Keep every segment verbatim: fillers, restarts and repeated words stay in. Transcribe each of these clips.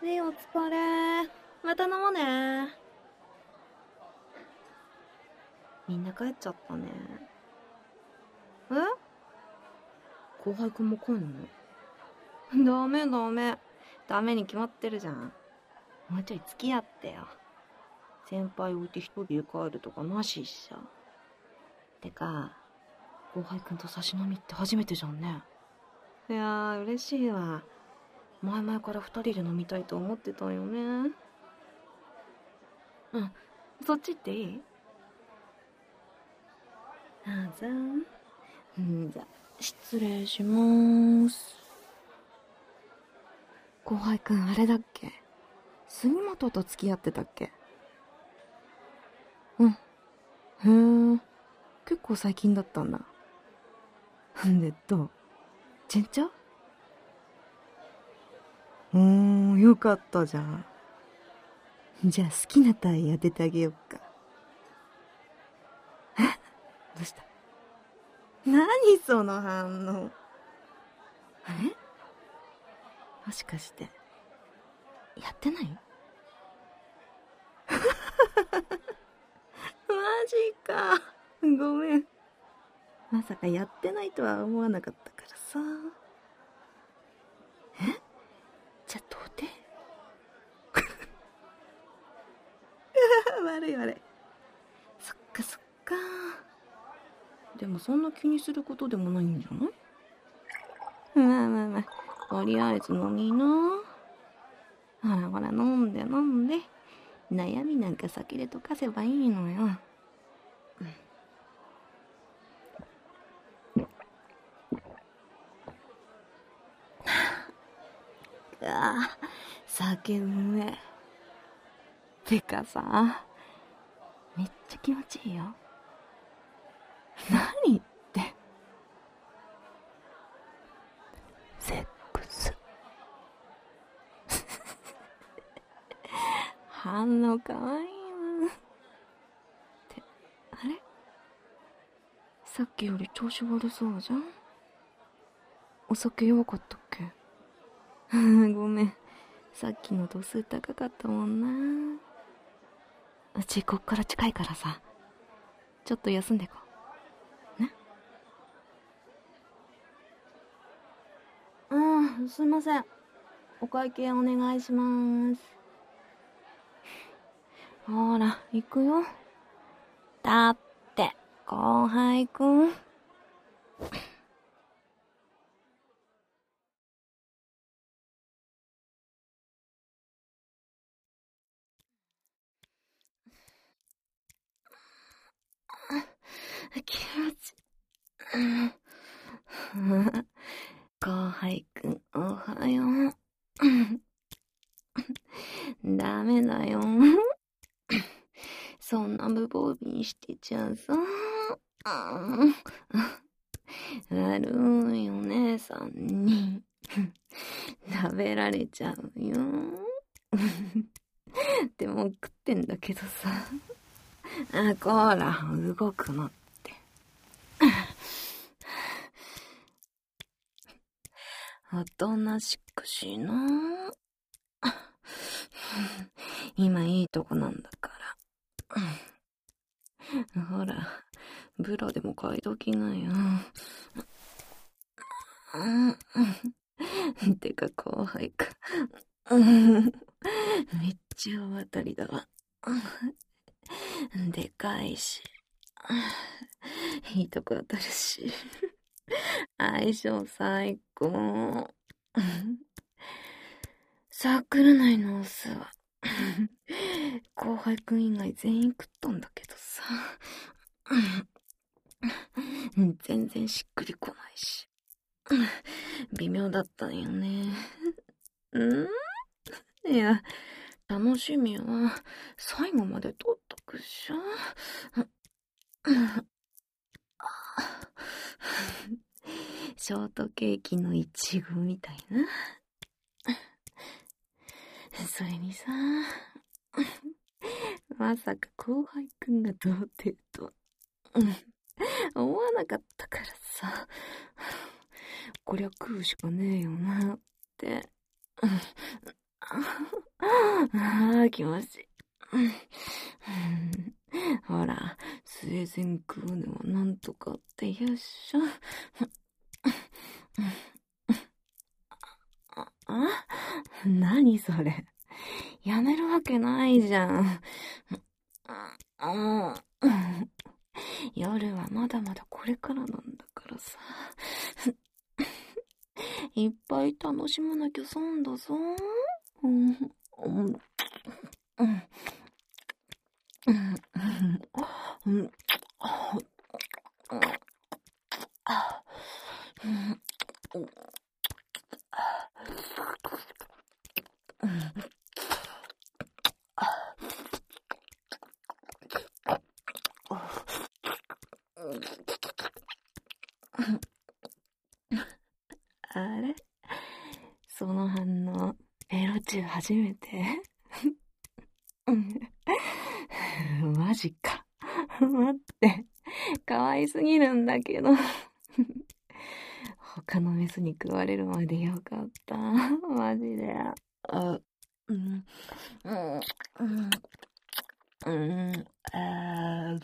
い、お疲れ。また飲もうね。みんな帰っちゃったね。え？後輩くんも来んの？ダメダメ。ダメに決まってるじゃん。もうちょい付き合ってよ。先輩置いて一人で帰るとかなしっしょ。てか、後輩くんと差し飲みって初めてじゃんね。いやー、嬉しいわ。前々から二人で飲みたいと思ってたよね。うん、そっちっていい？あざん。んじゃ、失礼しまーす。後輩くんあれだっけ？杉本と付き合ってたっけ？うん。へえ、結構最近だったんだ。で、どう？順調？おー、よかったじゃん。じゃあ好きな体当ててあげよっか。え？どうした？何その反応。え？もしかして、やってない？マジか。ごめん。まさかやってないとは思わなかったからさ。え？じゃあ、どうで？悪い悪い。そっかそっか。でもそんな気にすることでもないんじゃない？まあまあまあ、とりあえず飲みな。ほらほら、飲んで飲んで。悩みなんか酒で溶かせばいいのよ。ああ、酒うめえ。てかさ、めっちゃ気持ちいいよ。何って。セックス。反応かわいいな。って、あれ？さっきより調子悪そうじゃん。お酒弱かったっけ？ごめん。さっきの度数高かったもんな。うちこっから近いからさ、ちょっと休んでこう。ね？うん、すいません。お会計お願いします。ほら、行くよ。だって、後輩くん。気持ち、後輩くん、おはよう。ダメだよ。そんな無防備にしてちゃさ。悪いお姉さんに食べられちゃうよ。でも食ってんだけどさ。あ、こら、動くのって。おとなしくしな。今いいとこなんだから。ほら、ブラでも買いときなよ。てか後輩か。めっちゃ大当たりだわ。でかいし。いいとこ当たるし。相性最高。サークル内のオスは後輩くん以外全員食ったんだけどさ。全然しっくりこないし。微妙だったんよね。ん？いや、楽しみは最後まで取っとくっしょ。ショートケーキのいちごみたいな。それにさ、まさか後輩くんが童貞とは思わなかったからさ、こりゃ食うしかねえよなってああ、気持ちいい。ほら、スウェーデン食うのはなんとかって言うっしょ。あ、あ何それ。やめるわけないじゃん。夜はまだまだこれからなんだからさ。いっぱい楽しまなきゃ損だぞ。うん、うん、うん、うん、うん、あれその反応、エロ中初めてマジか。待って、可愛すぎるんだけど。他のメスに食われるまでよかった。マジで。あ、うん、うん、うん、うん、あー、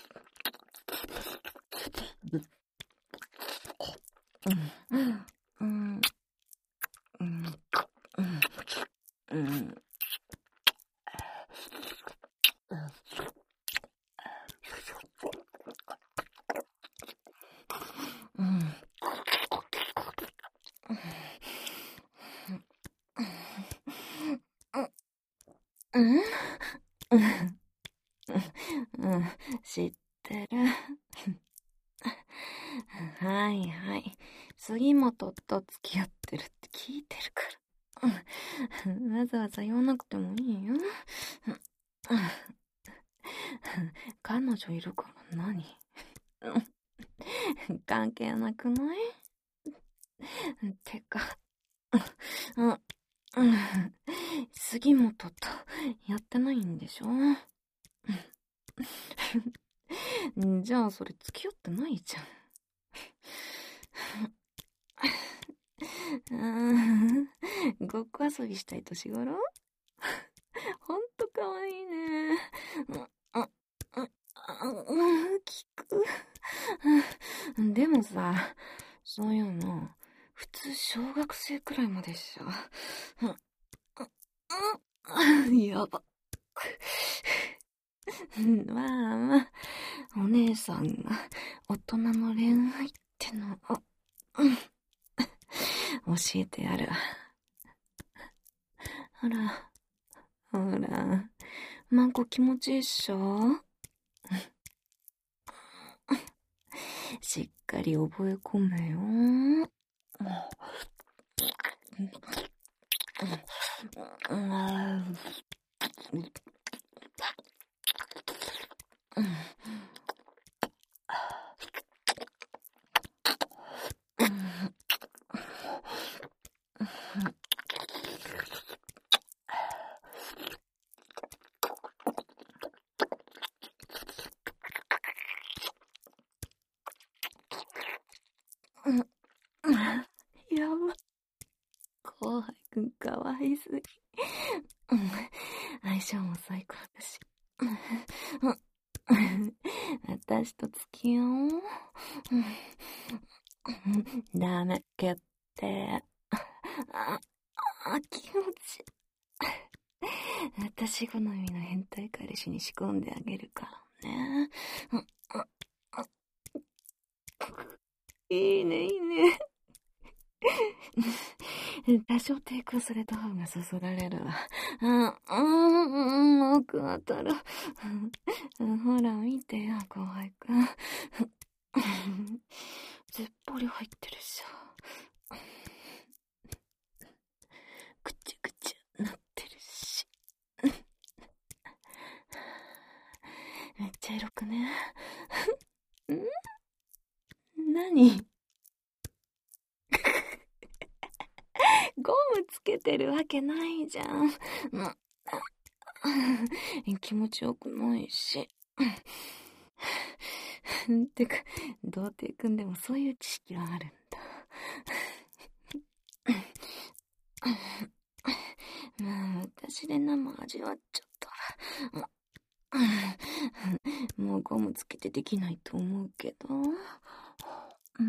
うん、うん、うん、うん、うん、うん。うん、うん、知ってる。はいはい。杉本と付き合ってるって聞いてるから。わざわざ言わなくてもいいよ。彼女いるから何関係なくないてか、うん、杉本とやってないんでしょじゃあそれ付き合ってないじゃん。ごっこ遊びしたい年頃ほんとかわいいね。聞く。でもさ、そういうの、普通小学生くらいまでしょ。やば。まあまあ、お姉さんが大人の恋愛ってのを、教えてやる。ほら、ほら、マンコ気持ちいいっしょしっかり覚え込めよ。やば。後輩くんかわいすぎ。相性も最高だし。私と付き合おう。ダメ、決定。あ、あ、気持ちいい。私好みの変態彼氏に仕込んであげるからね。いいね、いいね。多少抵抗された方がそそられるわ。うん、うん、奥当たる。ほら、見てよ、後輩くん。絶ぽり入ってるっしょ。ぐちゅぐちゅなってるし。めっちゃエロくね。ん何ゴムつけてるわけないじゃん。気持ちよくないし。てか、童貞くんでもそういう知識はあるんだ。ま足で生味わっちゃった。もうゴムつけてできないと思うけど。うん。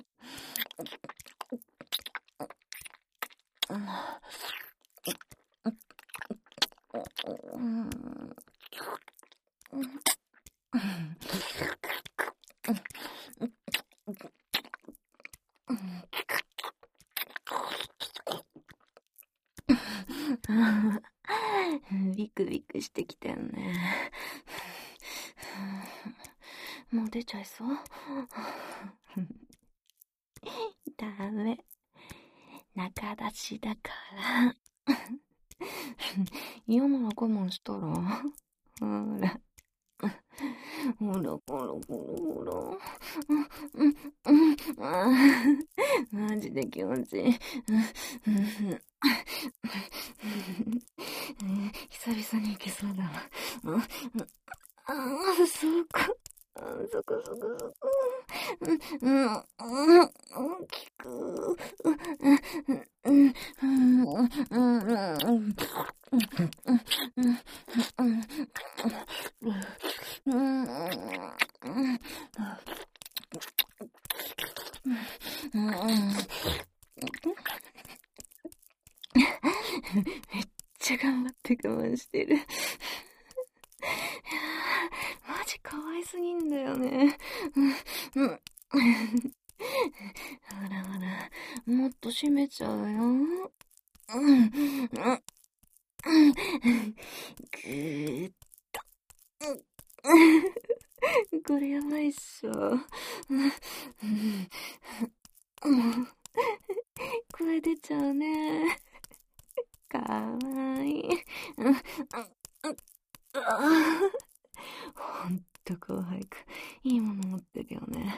ビクビクしてきたよね。もう出ちゃいそう？ダメ。中出しだから。嫌なら我慢したら。ほら。ほらほらほらほら。うんうんうん。マジで気持ちいい。久々に行けそうだわ。ああ、そうか。そこそこそこ。うん、うん、大きく。うん、うん、うん、うん、うん。めっちゃ頑張って我慢してる。マジ可愛すぎんだよね。うん、うん。ほらほら、もっと閉めちゃうよ。うん、うん、ぐーっと。これやばいっしょ。声出ちゃうね。かわいい。ほんと後輩くん、いいもの持ってるよね。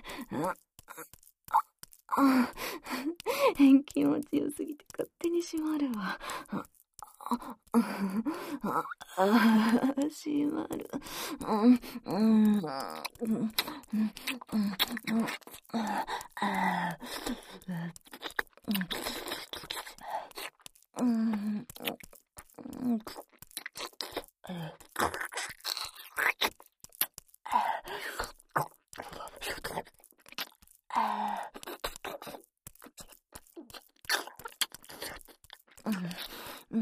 気持ちよすぎて勝手に閉まるわ。閉まる。うんうんうんうん。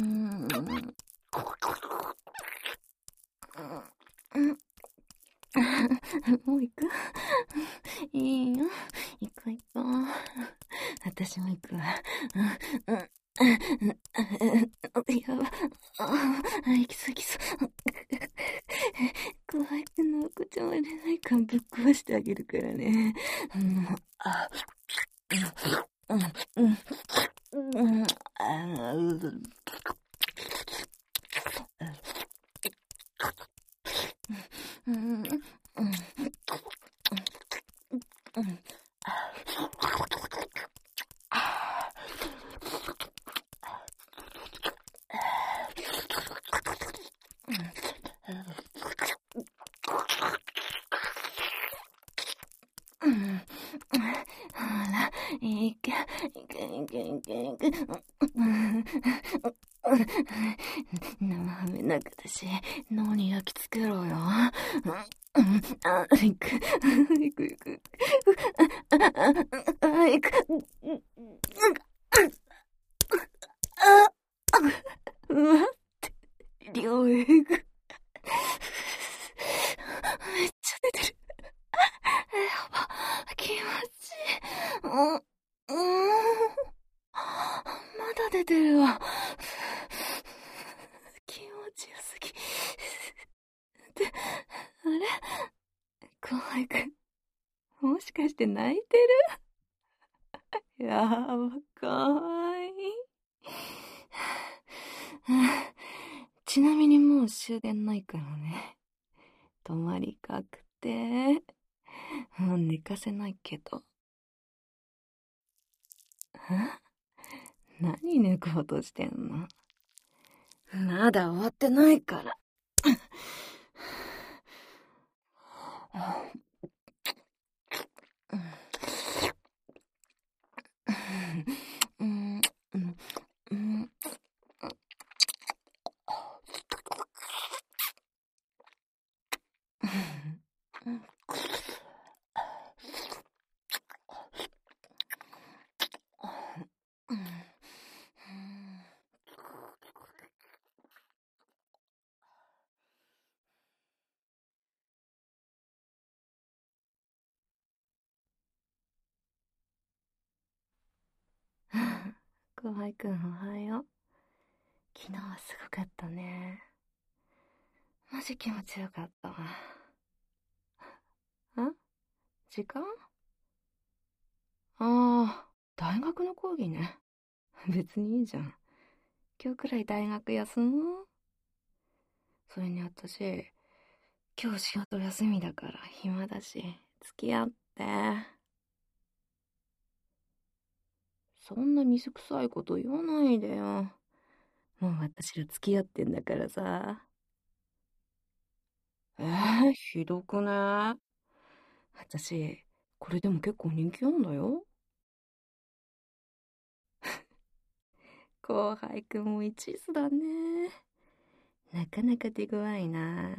もう行く？いいよ。行こう行こう。私も行くわ。うん、うん。やば。あ、行きそう行きそう。後輩くんのお子ちゃまれない感ぶっ壊してあげるからね。うん、あ、うん、うん、うん、あ、うん。うん、うん、うん、うん。うん、ほら、いけ、いけ、いけ、いけ、いけ。生ハメなくだし、脳に焼き付けろよ。あ、行く、行く、行く。あ、行く。待って、両エグ。めっちゃ出てる。やば、気持ちいい。うん、うん。まだ出てるわ。気持ちよすぎ。で、あれ後輩くん、もしかして泣いてる？やば、かわいい。ちなみにもう終電ないからね。泊まり確定。もう寝かせないけど。何抜こうとしてんの？まだ終わってないから。うん、うん、うん、 後輩くんおはよう。昨日はすごかったね。マジ気持ちよかったわ。ん？時間？ああ、大学の講義ね。別にいいじゃん。今日くらい大学休もう。それに私、今日仕事休みだから暇だし、付き合って。そんな水臭いこと言わないでよ。もう私ら付き合ってんだからさ。えー、ひどくね？私、これでも結構人気あんだよ。後輩くんも一途だね。なかなか手強いな。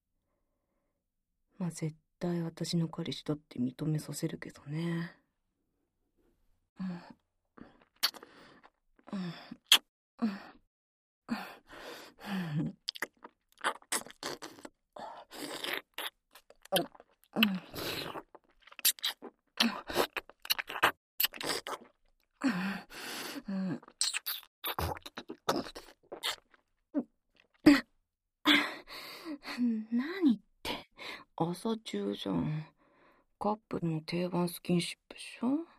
まあ絶対私の彼氏だって認めさせるけどね。うん。うん。うん。うん。何って、朝中じゃん。カップルの定番スキンシップでしょ？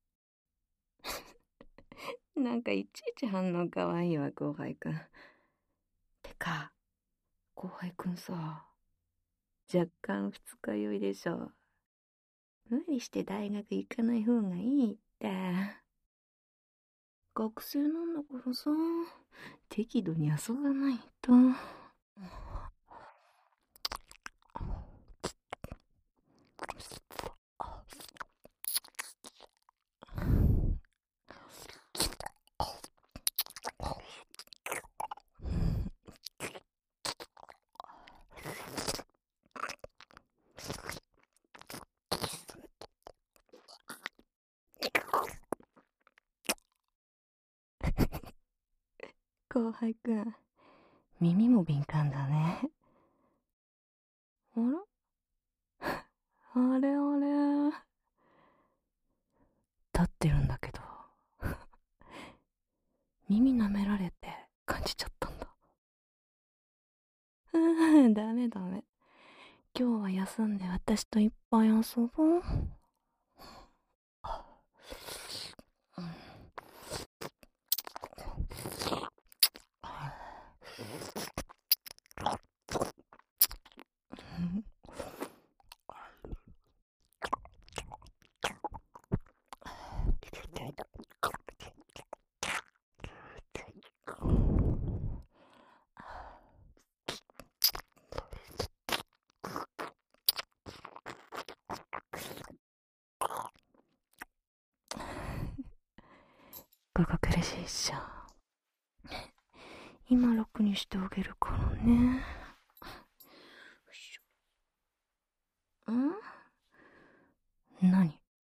なんかいちいち反応かわいいわ、後輩くん。てか、後輩くんさ、若干二日酔いでしょ。無理して大学行かない方がいいって。学生なんだからさ、適度に遊ばないと。後輩くん、耳も敏感だね。あら？あれあれ。立ってるんだけど、耳舐められて感じちゃったんだ。うん、ダメダメ。今日は休んで私といっぱい遊ぼう。ここ苦しいっしょ。今楽にしてあげるからね。ん？何？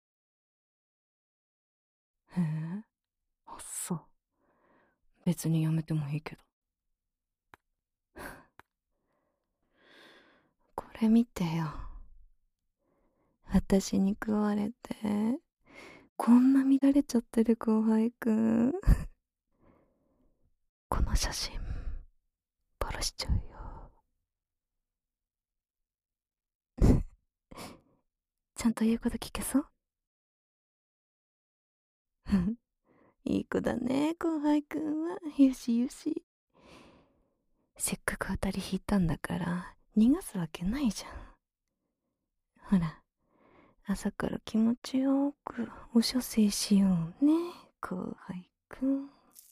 へえ、あっそう。別にやめてもいいけど。これ見てよ。私に食われて、こんな乱れちゃってる後輩くん。この写真、バラしちゃうよ。ちゃんと言うこと聞けそう？いい子だね、後輩くんは。よしよし。せっかく当たり引いたんだから、逃がすわけないじゃん。ほら、朝から気持ちよくお射精しようね、後輩くん。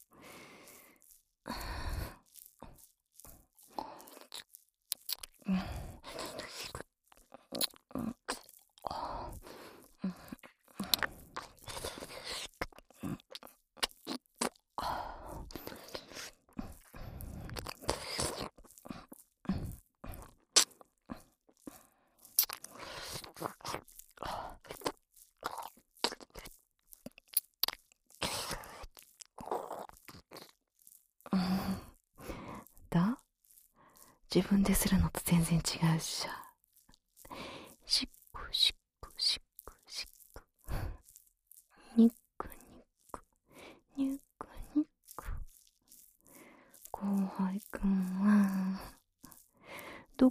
だ？自分でするのと全然違うっしょ。しっくしっくしっくしっく。にっくにっくにっく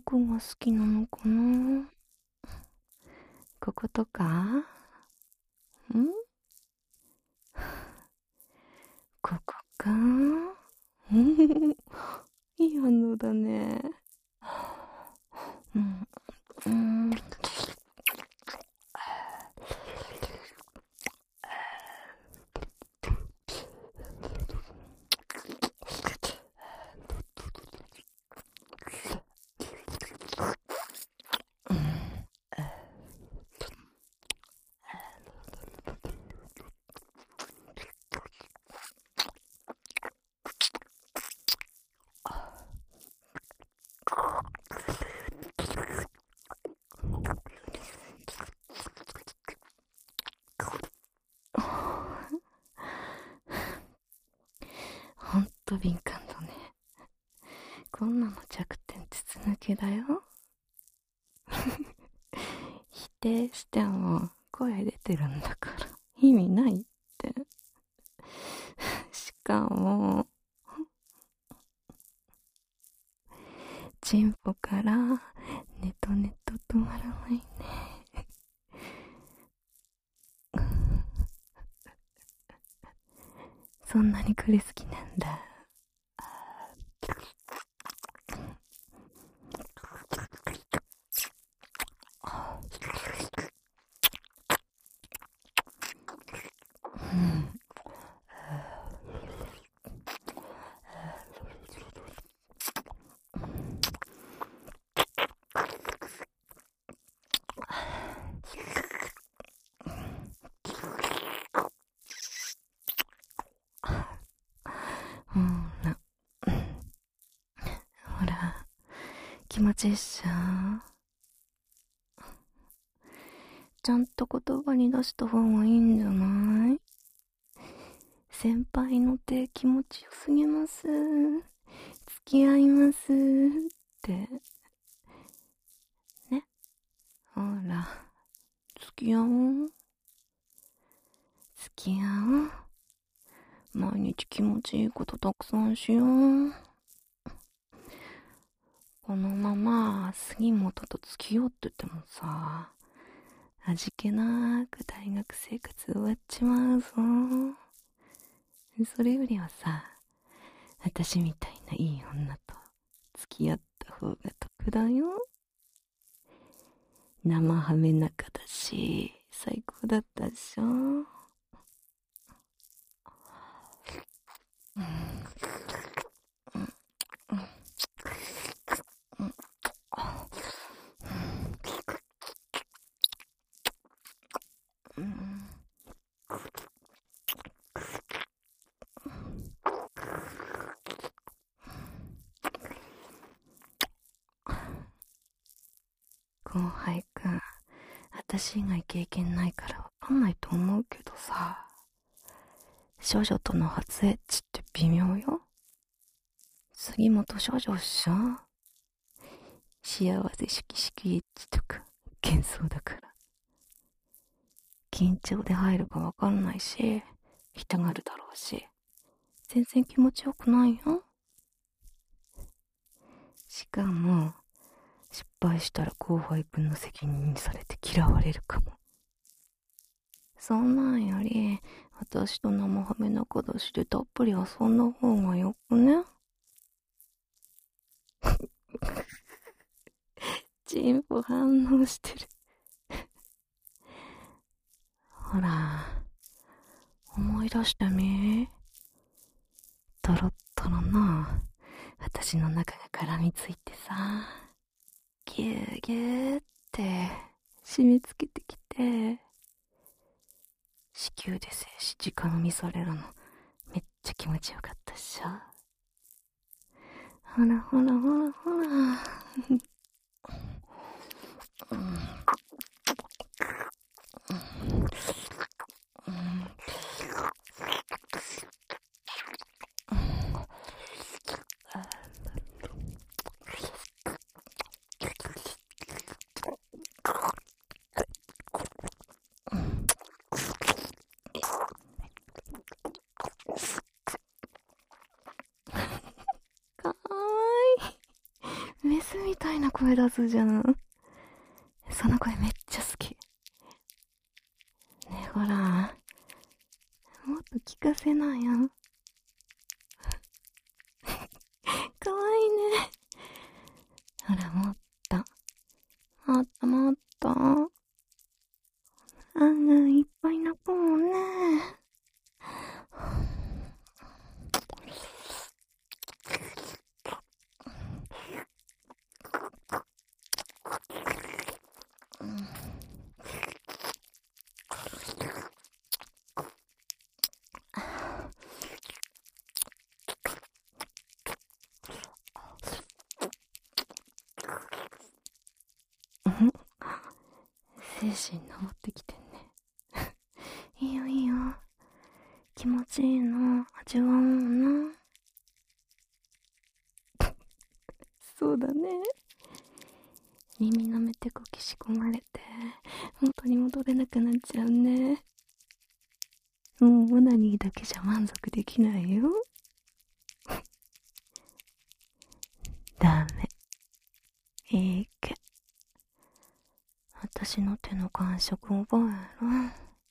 こが好きなのかな。こことか？ん？ここか？いい反応だね。うん。うん。ほんと敏感だね。こんなの弱点筒抜けだよ。否定しても声出てるんだから意味ないって。しかもチンポからネトネト止まらないね。そんなにこれ好きなんだ。うん。ほら、ほら、気持ちいいっしょ。ちゃんと言葉に出した方がいいんじゃない？先輩の手気持ちよすぎます。付き合いますって。ね。ほら、付き合おう。付き合おう。毎日気持ちいいことたくさんしよう。このまま杉本と付き合っててもさ、味気なく大学生活終わっちまうぞ。それよりはさ、私みたいないい女と付き合った方が得だよ。生ハメ仲だし最高だったでしょ。うんうん。後輩くん、私以外経験ないからわかんないと思うけどさ、少女との初エッチって微妙よ。杉本少女っしょ。幸せしきしきエッチとか幻想だから、緊張で入るかわかんないし、痛がるだろうし、全然気持ちよくないよ。しかも失敗したら後輩くんの責任にされて嫌われるかも。そんなんより私と生ハメ仲だしでたっぷり遊んだ方がよくね。チンポ反応してる。ほら、思い出してみ。トロットロの私の中が絡みついてさ、ギューギューって締め付けてきて、子宮で精子直飲みされるのめっちゃ気持ちよかったっしょ。ほらほらほらほら。うんうんかわいい。メスみたいな声出すじゃん。その声めっちゃ好き。ねえほら、もっと聞かせなよ。かわいいね。ほら、もっと。もっともっと。あんないっぱい泣くもんね。精神登ってきてんね。いいよいいよ。気持ちいいの味わおうな。そうだね。耳のめてこきし込まれて元に戻れなくなっちゃうね。もうオナニーだけじゃ満足できないよ。ダメ。いいけ。私の手の感触覚えろ。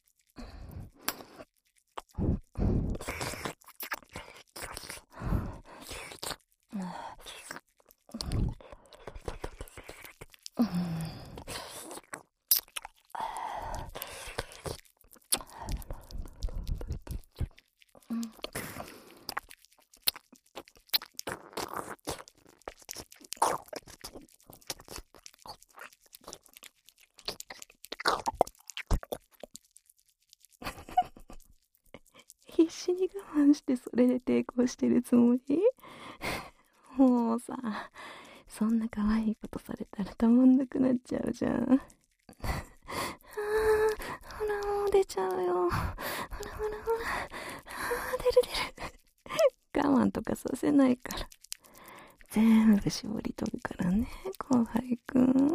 必死に我慢してそれで抵抗してるつもり？もうさ、そんな可愛いことされたらたまんなくなっちゃうじゃん。あー、ほらもう出ちゃうよ。ほらほらほら、あー出る出る。我慢とかさせないから。全部絞り取るからね、後輩くん。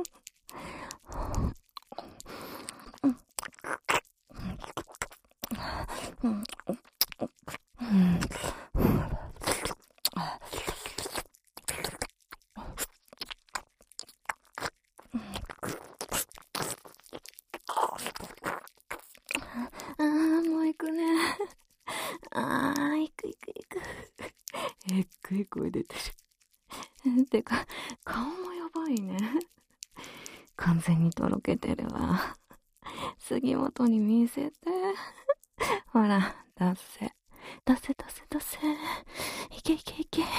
あーもう行くね。あー行く行く行く。えっごい声出てる。てか顔もやばいね。完全にとろけてるわ。杉本に見せて。ほら出せ出せ出せ出せ。いけいけいけ。はい、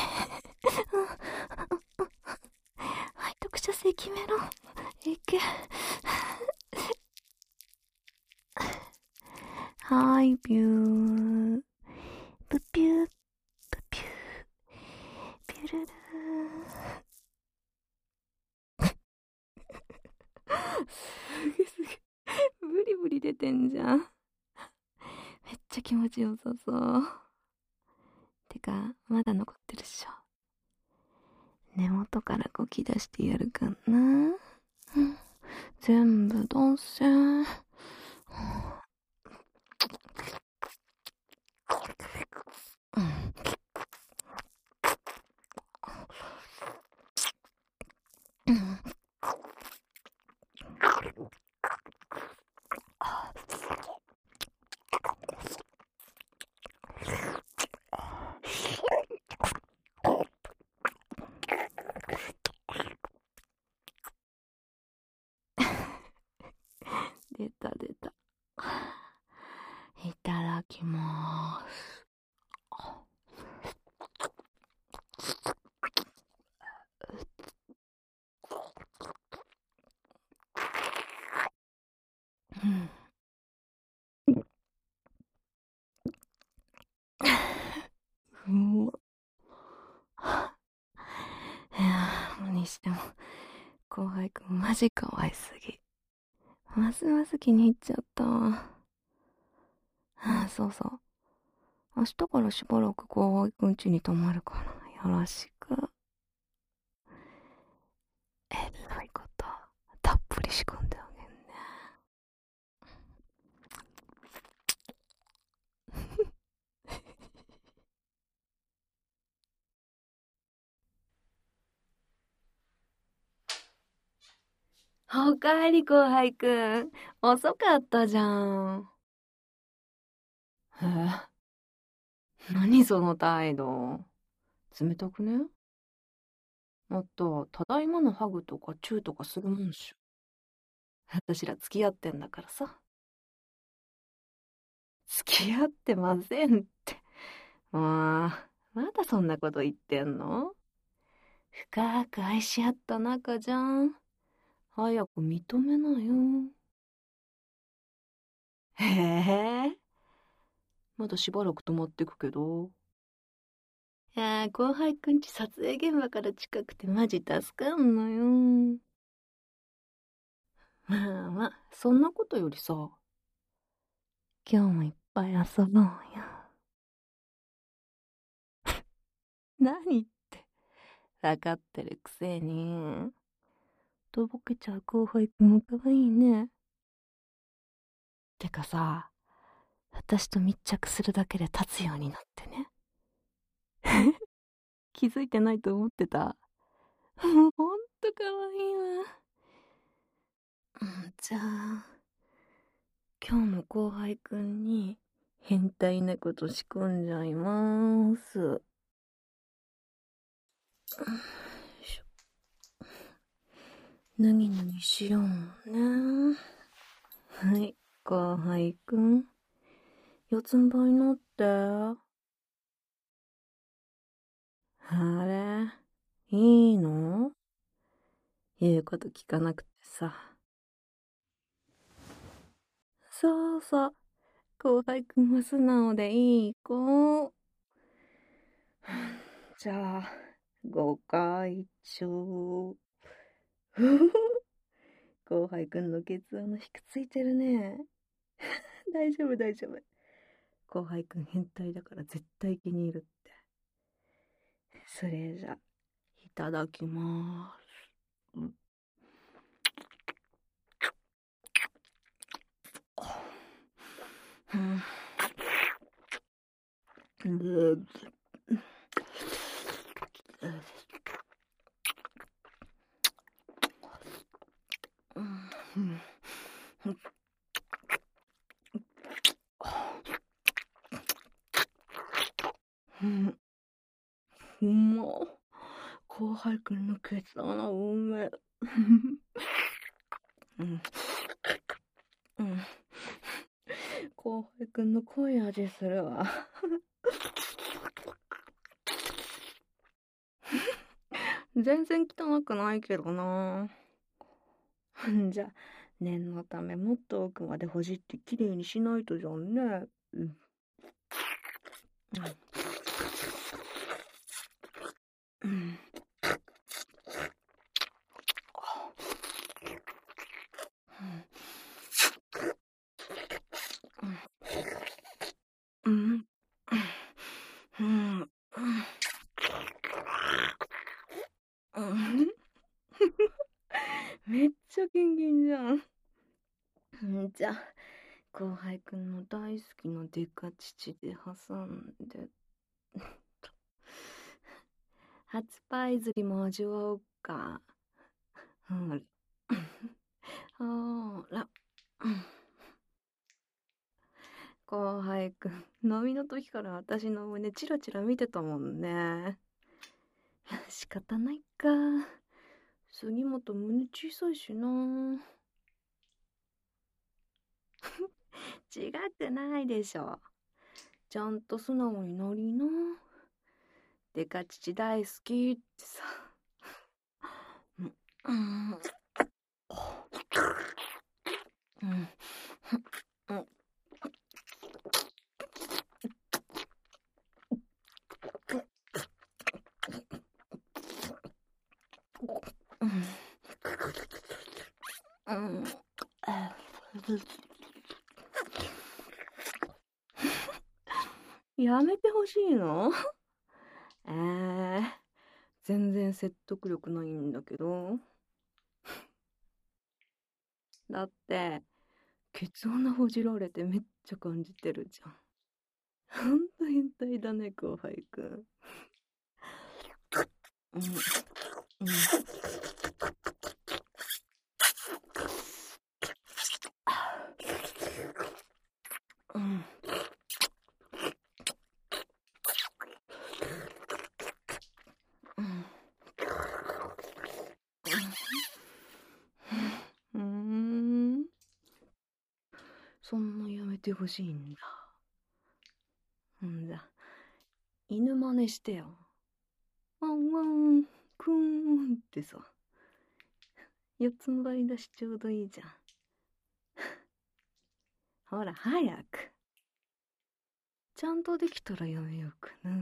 読者性決めろ。いけ。はい、ビュー。プピュー、プピュー、ピュルルー。すげすげ。ブリブリ出てんじゃん。めっちゃ気持ちよさそう。てか、まだ残ってるっしょ。根元からこき出してやるかな。うん、全部出せ。出た出た。いただきまーす。うん。うまっ。いやー、にしても後輩くんマジ可愛すぎ。ますます気に入っちゃったわ。ああ、そうそう。明日からしばらく後輩くん家に泊まるからよろしく。えらいことたっぷり仕込んであげんね。 おかえり後輩くん。遅かったじゃん。え何その態度。冷たくね？もっと、ただいまのハグとかチューとかするもんっしょ。私ら付き合ってんだからさ。付き合ってませんって。もう、まだそんなこと言ってんの？深く愛し合った仲じゃん。早く認めなよ。へえ。まだしばらく泊まってくけど。いやー、後輩くんち撮影現場から近くてマジ助かんのよ。まあまあ、そんなことよりさ、今日もいっぱい遊ぼうよ。何って、わかってるくせに。とぼけちゃう後輩くんもかわいいね。てかさ、私と密着するだけで立つようになってね。気づいてないと思ってた。もうほんとかわいいわ。うんじゃあ、今日も後輩くんに変態なこと仕込んじゃいまーす。よいしょ。脱ぎ脱ぎしようね。はい、後輩くん。四つん這いになって。あれいいの？言うこと聞かなくてさ。そうそう。後輩くんは素直でいい子。じゃあ、ご会長。後輩くんのケツ穴ひくついてるね。大丈夫大丈夫。後輩くん変態だから絶対気に入るって。それじゃ、いただきまーす。うん。うん。うまっ。後輩くんのケツ穴うめえ。うん。うん。後輩くんの濃い味するわ。全然汚くないけどな。じゃあ、念のためもっと奥までほじってきれいにしないとじゃんね。うん。うん。うん。うん。うん。めっちゃギンギンじゃん。んじゃあ、後輩くんの大好きなデカ乳で挟んで。初パイ釣りも味わおうか。ほら。ほら。後輩くん、飲みの時から私の胸チラチラ見てたもんね。仕方ないか。杉本胸小さいしな。違くないでしょ。ちゃんと素直になりな。デカ乳大好きってさ。うん。うん。うん。うん。うん。やめてほしいの？えー、全然説得力ないんだけど。だって、ケツ穴ほじられてめっちゃ感じてるじゃん。ほんと変態だね、後輩くん。うん。うん。 うんうん。そんなやめてほしいんだ。んだ。犬真似してよ。ワンワン、クーンってさ。四つん這いだしちょうどいいじゃん。ほら、早く。ちゃんとできたらやめようかな。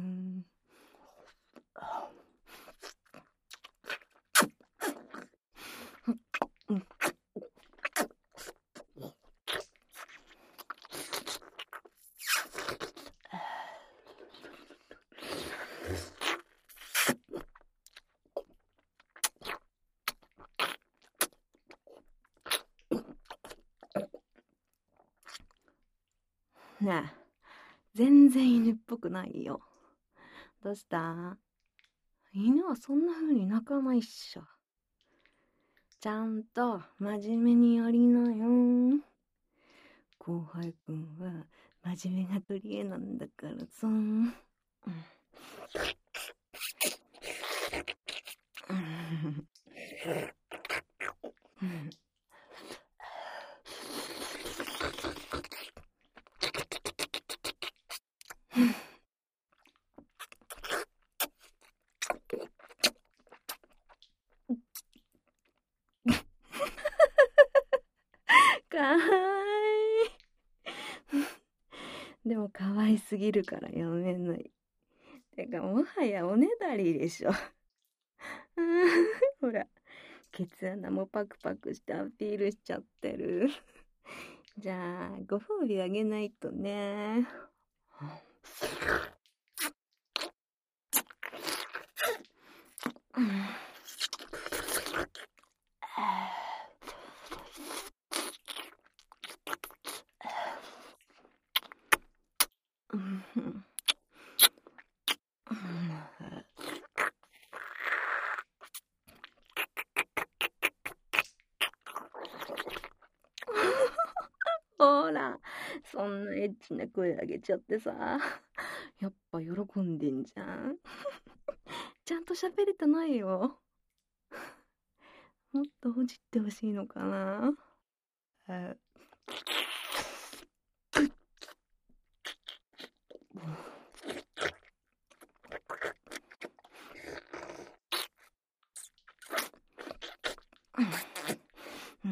ねえ、全然犬っぽくないよ。どうした？犬はそんな風に鳴かないっしょ。ちゃんと真面目にやりなよ。後輩くんは真面目が取り柄なんだからさ。うん。かわいい。でも可愛すぎるからやめない。てかもはやおねだりでしょ。ほら、ケツ穴もパクパクしてアピールしちゃってる。じゃあ、ご褒美あげないとね。ほら、そんなエッチな声あげちゃってさ。やっぱ喜んでんじゃん。ちゃんと喋れてないよ。もっとほじってほしいのかな。あうん。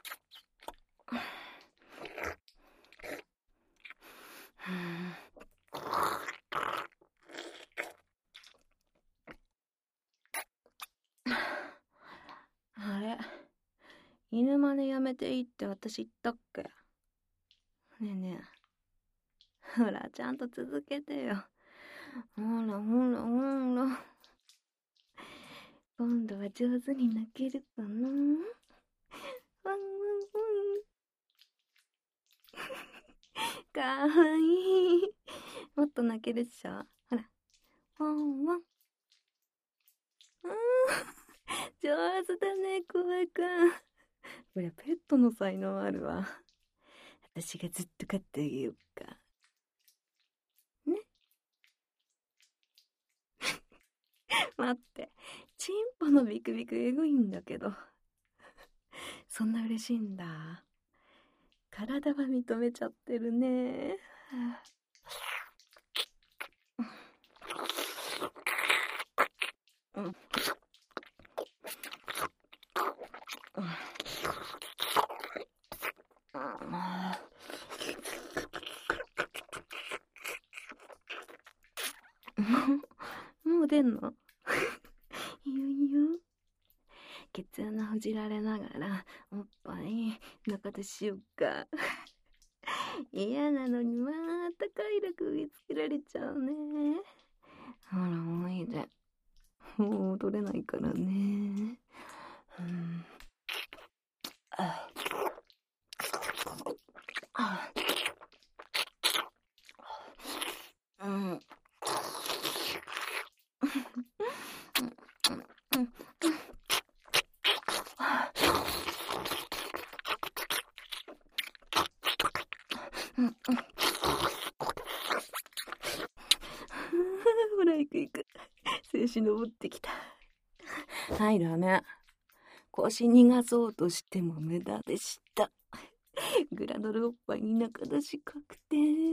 あれ、犬真似やめていいって私言ったっけ？ねえねえ。ほら、ちゃんと続けてよ。ほらほらほら。今度は上手に泣けるかな？ワンワンワン。かわいい。もっと泣けるっしょ。ほら。ワンワン。うん。上手だね、小林くん。これペットの才能あるわ。私がずっと飼ってあげようか。ね。待って。チンポのビクビクエグいんだけど。そんな嬉しいんだ。体は認めちゃってるね。うん。もう出んの？いいよいいよ。ケツ穴ほじられながらおっぱい中でしようか。嫌なのにまた快楽見つけられちゃうね。ほらおいで。もう取れないからね。うん。ああ。うん。うんうんら行く行く。静止登ってきた。はい、ダメ。腰逃がそうとしても無駄でした。グラドルおっぱいに中出し確定。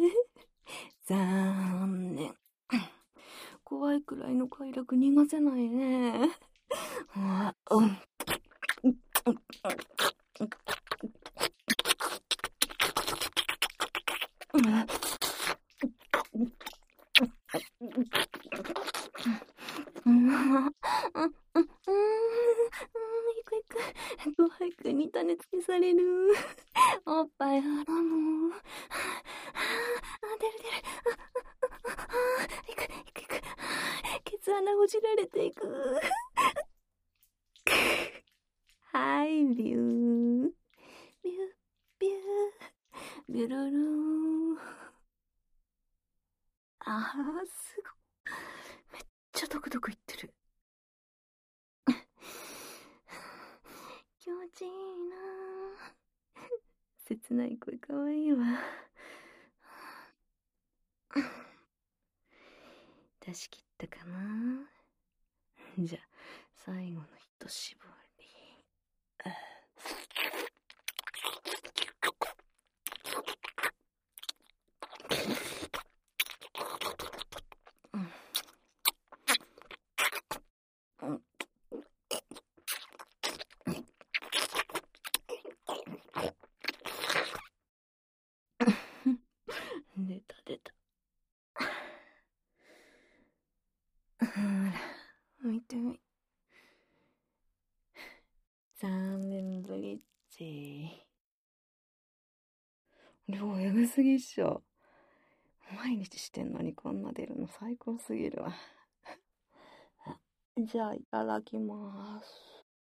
残念。怖いくらいの快楽逃がせないね。あうん。うん、うん、うん、うん、うん、行く行く。ごはくんに種付けされる。おっぱいはらむ。あ、出る出る。行く行く行く。ケツ穴ほじられていく。はい、ビュー。ビュー、ビュー。ビュルルー。あー、すごい。めっちゃドクドクいってる。気持ちいいなぁ。切ない声かわいいわ。出し切ったかな。じゃあ最後の一絞り。出た出た。ほら、見てみ。さんねんぶりっち。量エグすぎっしょ。毎日してんのにこんな出るの最高すぎるわ。じゃあいただきます。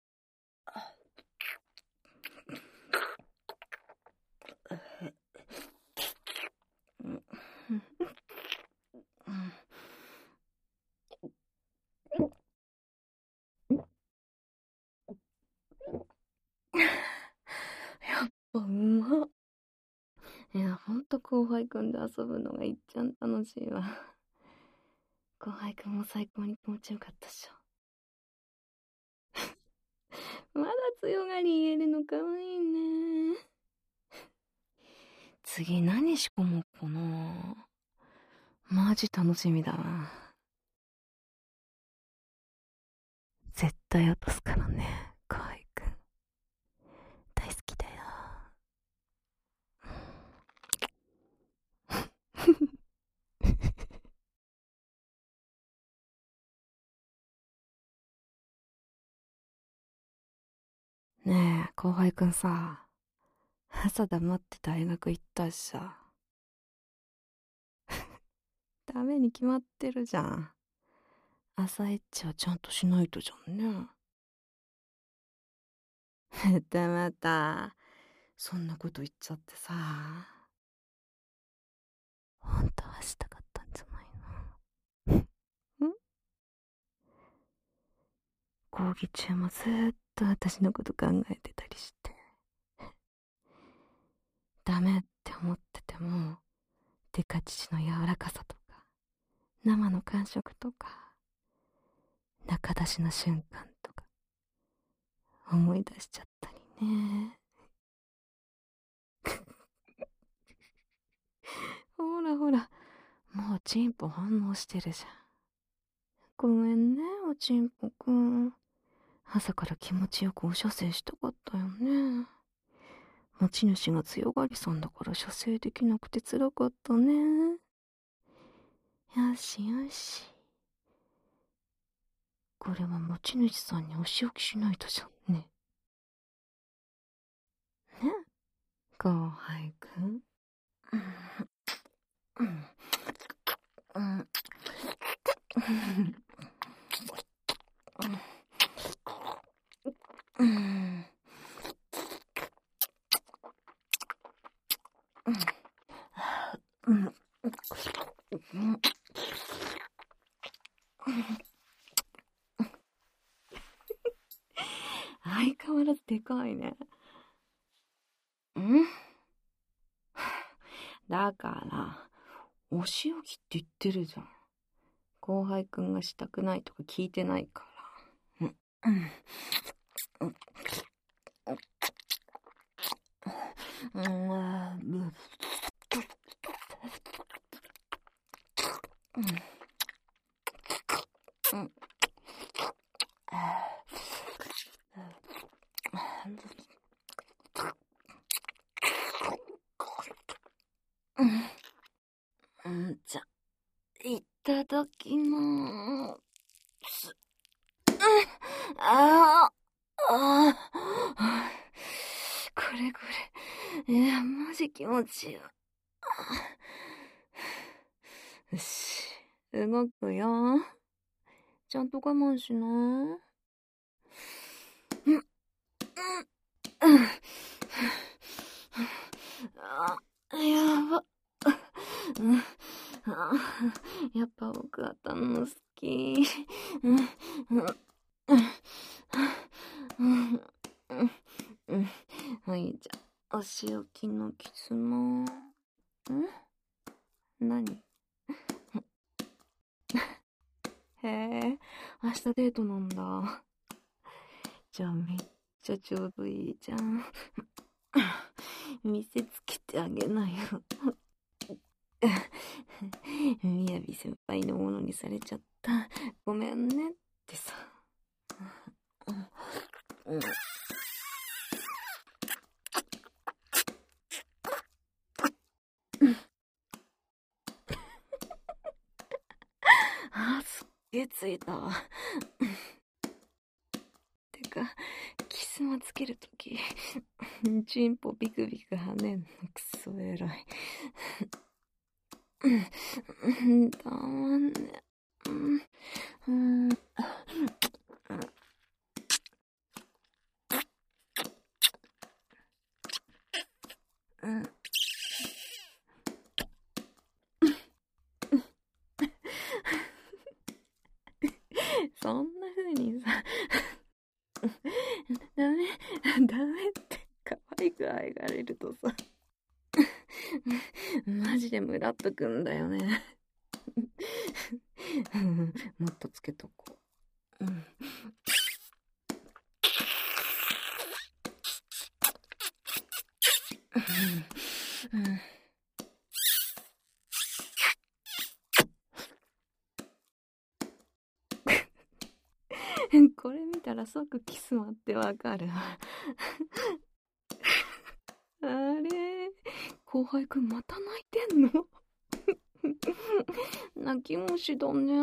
やっぱうまっ。いや、ほんと後輩くんで遊ぶのがいっちゃん楽しいわ。後輩くんも最高に気持ちよかったっしょ。まだ強がり言えるのかわいいね。次何仕込もうかな。マジ楽しみだわ。絶対落とすからね、後輩くん。大好きだよ。ねえ、後輩くんさ、朝黙って大学行ったしさ。ダメに決まってるじゃん。朝エッチはちゃんとしないとじゃんね。またまた、そんなこと言っちゃってさ。本当はしたかったんじゃないの？ん？講義中もずーっと私のこと考えてたりして。ダメって思ってても、デカ乳の柔らかさとか、生の感触とか、中出しの瞬間とか、思い出しちゃったりね。ほらほら、もうチンポ反応してるじゃん。ごめんね、おちんぽくん。朝から気持ちよくお射精したかったよね。持ち主が強がりさんだから射精できなくて辛かったね。よしよし。これは持ち主さんにお仕置きしないとじゃんね。ね、後輩くん。うん。うん。うん。うん。相変わらずでかいね。ん？だから、お仕置きって言ってるじゃん。 後輩くんがしたくないとか聞いてないから。うんうん。うん。うん。じゃ、いただきまーす。ああ、ああ、これこれ。いや、マジ気持ちいいわ。よし、動くよ。ちゃんと我慢しな。うん、うん、うん。あ、やば。うん、あ、やっぱ僕はたんの好き。うん、うん、うん、うん。はい、じゃあ、お仕置きのキスも。ん？何？へえ、明日デートなんだ。じゃあめっちゃちょうどいいじゃん。見せつけてあげなよ。みやび先輩のものにされちゃった。ごめんねってさ。うん、あ、すっげえついたわ。てか、キスマつけるとき、チンポビクビク跳ねんのくそ偉い。うん、たまんね。うん、うん。うん。そんな風にさ、ダメ、ダメって可愛くあがれるとさ、マジでムラっとくんだよね。もっとつけとこう。うん。うんこれ見たら即キスマってわかる。あれ、後輩くんまた泣いてんの？泣き虫だね。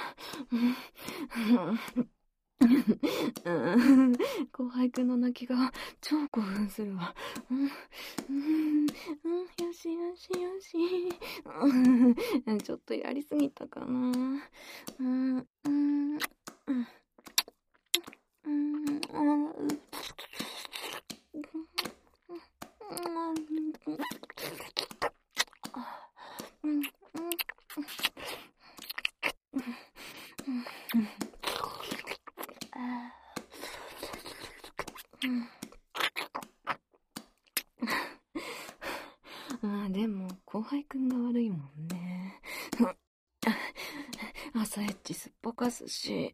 後輩くんの泣きが超興奮するわ。うん、うん、うん、よしよしよし。ちょっとやりすぎたかな。うん、うん、うん、うん、あ、でも後輩くんが悪いもんね。朝エッチすっぽかすし、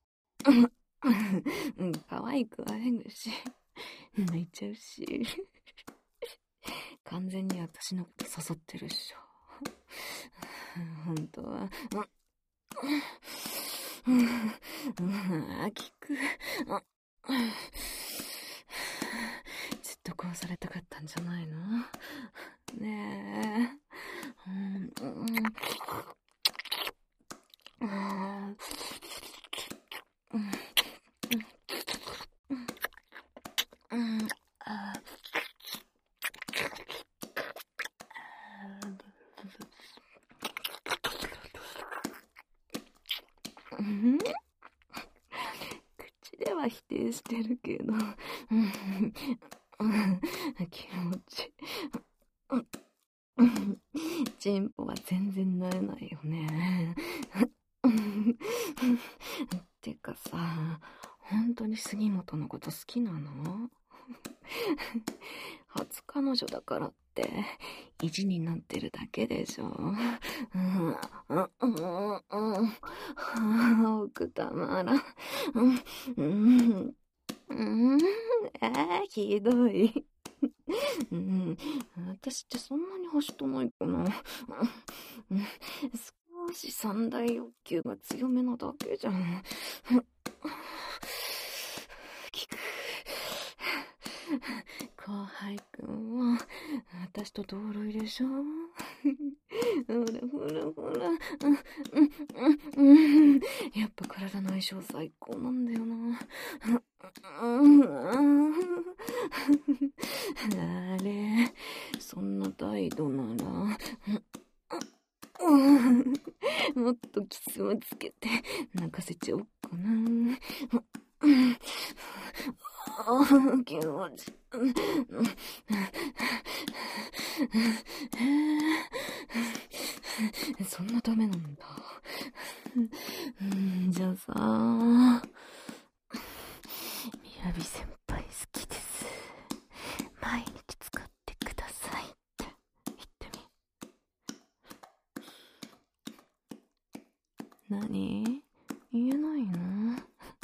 うん、可愛くあえぐし、泣いちゃうし、完全に私のこと誘ってるっしょ。本当は、うん、うん、あ、聞く。ずっとこうされたかったんじゃないの？ねえ。うん、うん、うん、あ、うん、口では否定してるけど、うん、気持ち、チンポは全然慣れないよね。てかさ、本当に杉本のこと好きなの？ 初彼女だからって意地になってるだけでしょ。うんうんうんうん奥たまらん。うんうんうんえー、ひどい。うん、私ってそんなにはしたないかな。うん、少し三大欲求が強めなだけじゃん。聞く。後輩くんは私と同類でしょ。ほらほらほら、うんうんうん、やっぱ体の相性最高なんだよな。あれ、そんな態度なら、もっとキスをつけて泣かせちゃおうかな。気持ちそんなダメなんだ。じゃあさ、みやび先輩好きです。毎日使ってくださいって言ってみ。何？言えないの？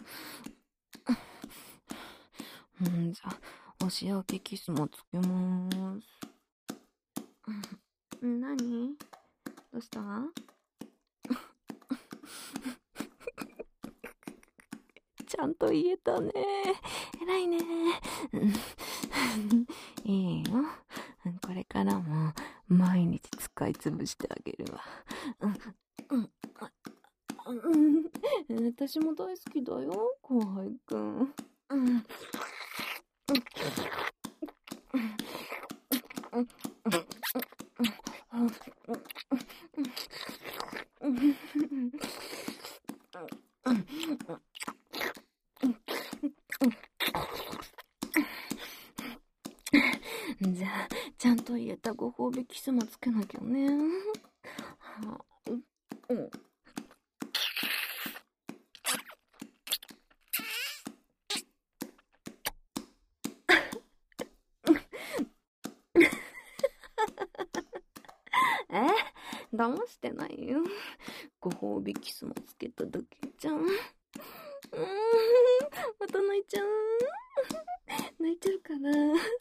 うん、じゃあ、お仕置きキスもつけまーす。何？どうした？ちゃんと言えたね。偉いね。いいよ。これからも毎日使い潰してあげるわ。うんうん、私も大好きだよ、後輩くん。うんじゃあ、ちゃんと言えたご褒美キスもつけなきゃね。はあ、うん。え？騙してないよ。ご褒美キスもつけただけじゃん。うーん、また泣いちゃう。泣いちゃうかな。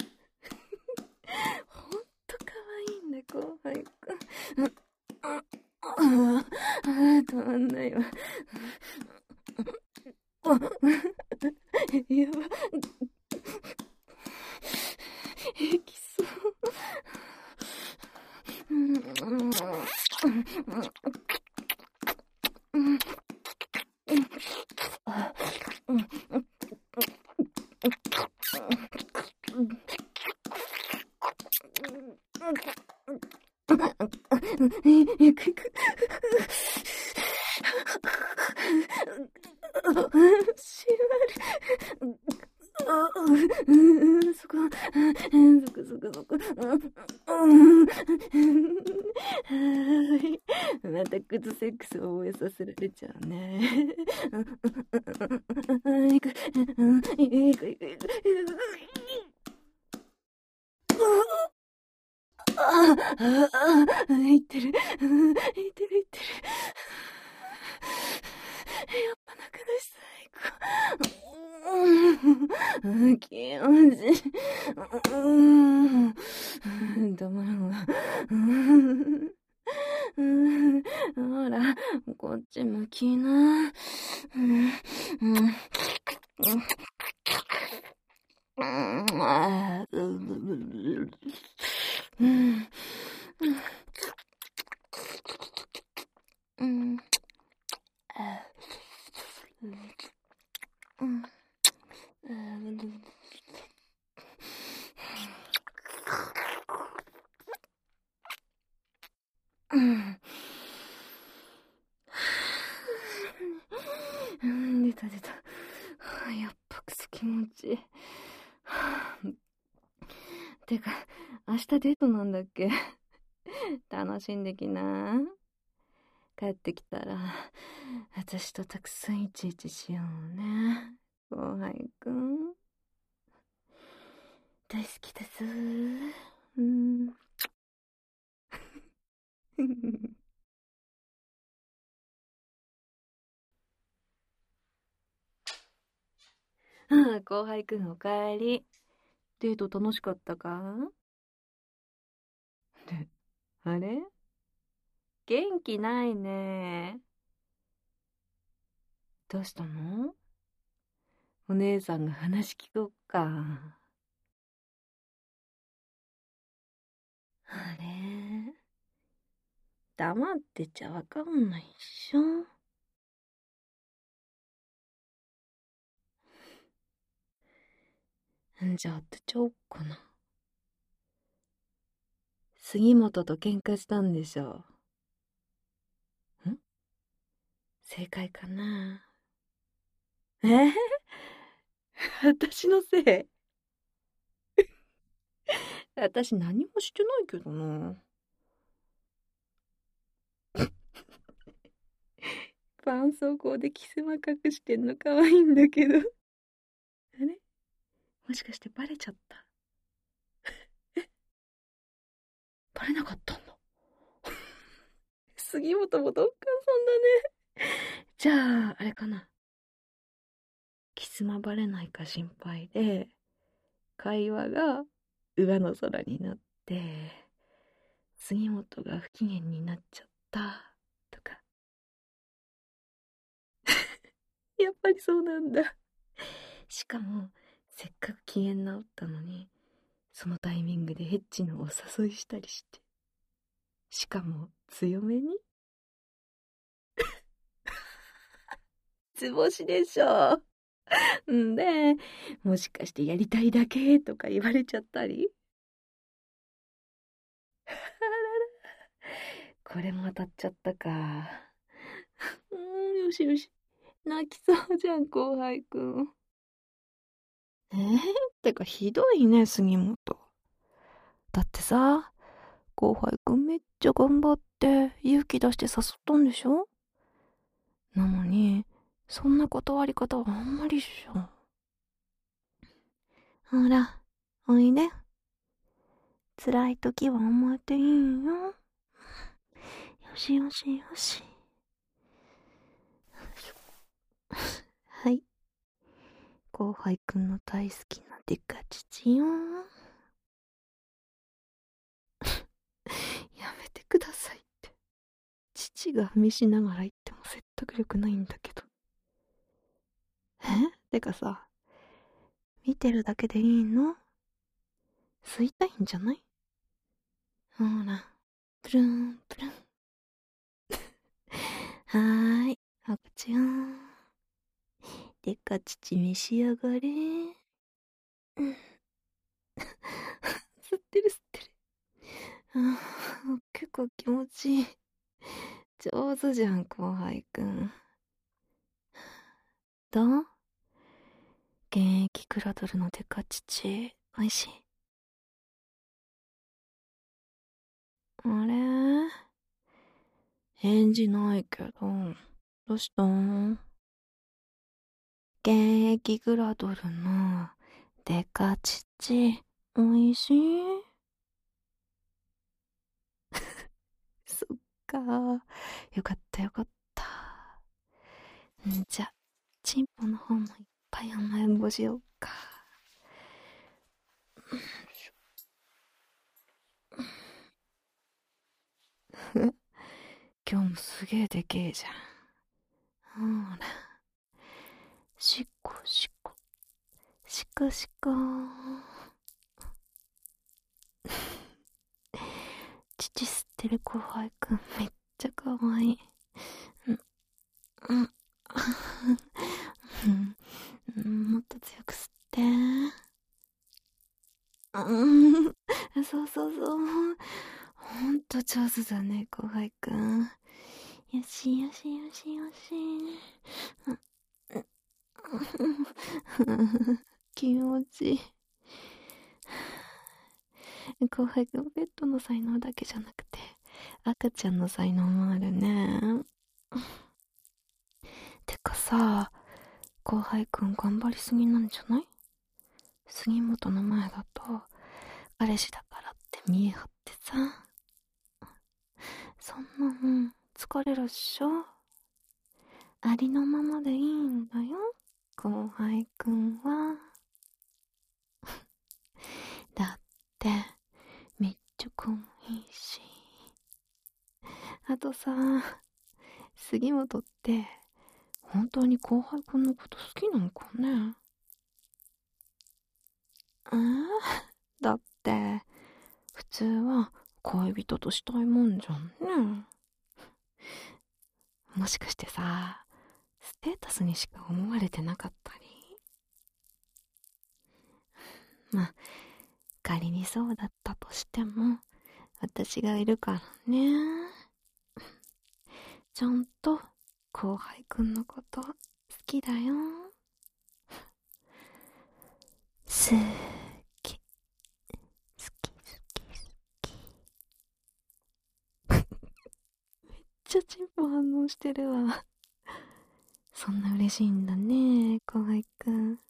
ほんとかわいいんだ、後輩くん。ああ、止まんないわ。やば。平気そう。行く行く。しまる。あ、うん、そこ、そこそこそこ。はい。また靴セックスを覚えさせられちゃうね。行く、行く、行く、行く。ああ、言ってる。言ってる、言ってる。やっぱ仲出し最高。うん、気持ちいい。うん、たまらんわ。うん、ほら、こっち向きな。うん、うん、うん、あー、うん、うん、うん、あー、うん、あー、うん、うん、出た出た。やっぱクソ気持ちいい。てか、明日デートなんだっけ？楽しんできな。帰ってきたら、私とたくさんイチイチしようね。後輩くん。 大好きです。うん。後輩くんおかえり。デート楽しかったか？あれ元気ないね。どうしたの？お姉さんが話聞こっか。あれ黙ってちゃわかんないっしょ。んじゃあ当てちゃおっかな。杉本と喧嘩したんでしょ。ん正解かな？え私のせい？私何もしてないけどな。絆創膏でキスマ隠してんの可愛いんだけど。あれもしかしてバレちゃった？えバレなかったんだ。杉本もどっかそんだね。じゃあ、あれかな。キスマバレないか心配で、会話が上の空になって、杉本が不機嫌になっちゃったとか。やっぱりそうなんだ。しかも、せっかく機嫌直ったのに、そのタイミングでエッチのお誘いしたりして。しかも、強めに図星でしょ。んで、もしかしてやりたいだけとか言われちゃったり。あらら、これも当たっちゃったか。うーん、よしよし。泣きそうじゃん、後輩くん。えー、ってかひどいね、杉本。だってさ、後輩くんめっちゃ頑張って勇気出して誘ったんでしょ？なのに、そんな断り方はあんまりっしょ。ほら、おいで。辛い時は思っていいよ。よしよしよし。はい。後輩くんの大好きなデカ父よ。やめてくださいって。父が見しながら言っても説得力ないんだけど。えてかさ、見てるだけでいいの？吸いたいんじゃない？ほら、プルンプルン。はーい、赤ちゃん。でか父召し上がれ。うん。吸ってる吸ってる。あー結構気持ちいい。上手じゃん、後輩くん。どう？現役クラドルのデカ父、おいしい？あれ返事ないけど、どうしたん？現役グラドルのデカ父、おいしい？そっか。よかったよかった。んじゃ、チンポの方もいっぱい甘えんぼしようか。今日もすげえでけえじゃん。ほら。しっこしっこ。しこしこ。父吸ってる後輩くんめっちゃかわいい。うん、うん、うん、もっと強く吸って。うん、そうそうそう。ほんと上手だね、後輩くん。よしよしよしよし。気持ちいい。後輩くんペットの才能だけじゃなくて赤ちゃんの才能もあるね。てかさ、後輩くん頑張りすぎなんじゃない？ 杉本の前だと彼氏だからって見え張ってさ、そんなもん疲れるっしょ。ありのままでいいんだよ、後輩くんは。だってめっちゃ可愛いし。あとさ、杉本って本当に後輩くんのこと好きなのかね。えー、だって普通は恋人としたいもんじゃんね。もしかしてさ、ステータスにしか思われてなかったり。まあ仮にそうだったとしても、私がいるからね。ちゃんと後輩くんのこと好きだよ。好き、好き、好き、好き。めっちゃチンポ反応してるわ。そんな嬉しいんだね、後輩くん。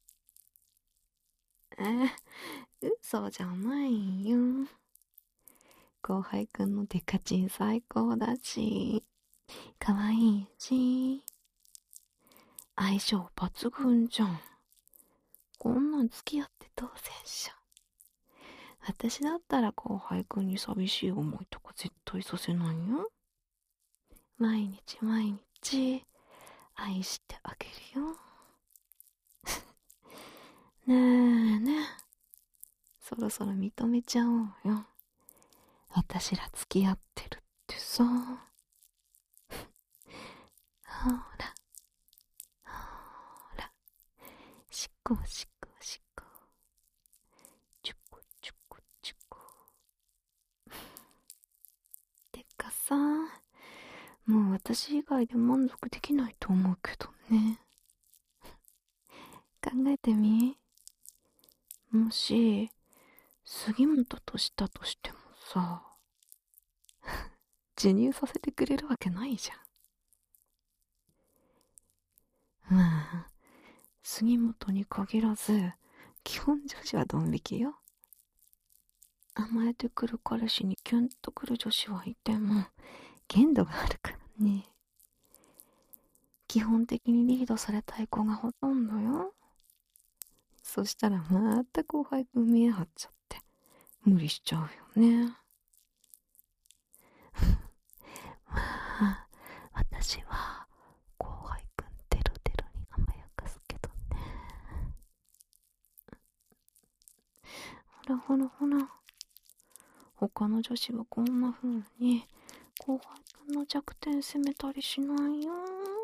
え、嘘じゃないよ。後輩くんのデカチン最高だし、可愛いし、相性抜群じゃん。こんなん付き合ってどうせっしょ。私だったら後輩くんに寂しい思いとか絶対させないよ。毎日毎日愛してあげるよ。ねえねえ、そろそろ認めちゃおうよ。私ら付き合ってるってさ。ほらほら、しこしこしこ、ちょこちょこちょこ。てかさ、もう私以外で満足できないと思うけどね。考えてみ。もし杉本としたとしてもさ、授乳させてくれるわけないじゃん。まあ杉本に限らず基本女子はドン引きよ。甘えてくる彼氏にキュンとくる女子はいても限度があるからね。基本的にリードされたい子がほとんどよ。そしたらまた後輩くん見え張っちゃって無理しちゃうよね。まあ私は後輩くんテロテロに甘やかすけどね。ほらほらほら、他の女子はこんな風に後輩くんの弱点責めたりしないよ。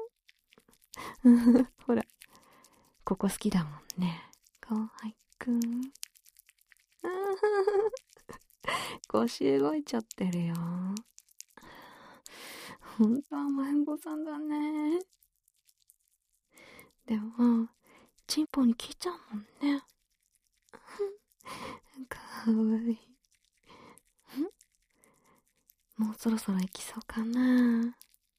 ほら、ここ好きだもんね、後輩くん。腰動いちゃってるよ。ほんと甘えん坊さんだね。でもチンポに聞いちゃうもんね。かわいい。もうそろそろ行きそうかな。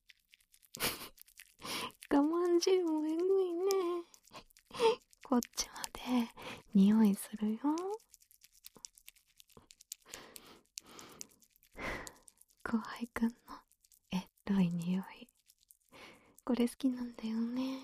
我慢汁もえぐいね。こっちまで匂いするよ。後輩くんのエロい匂い、これ好きなんだよね。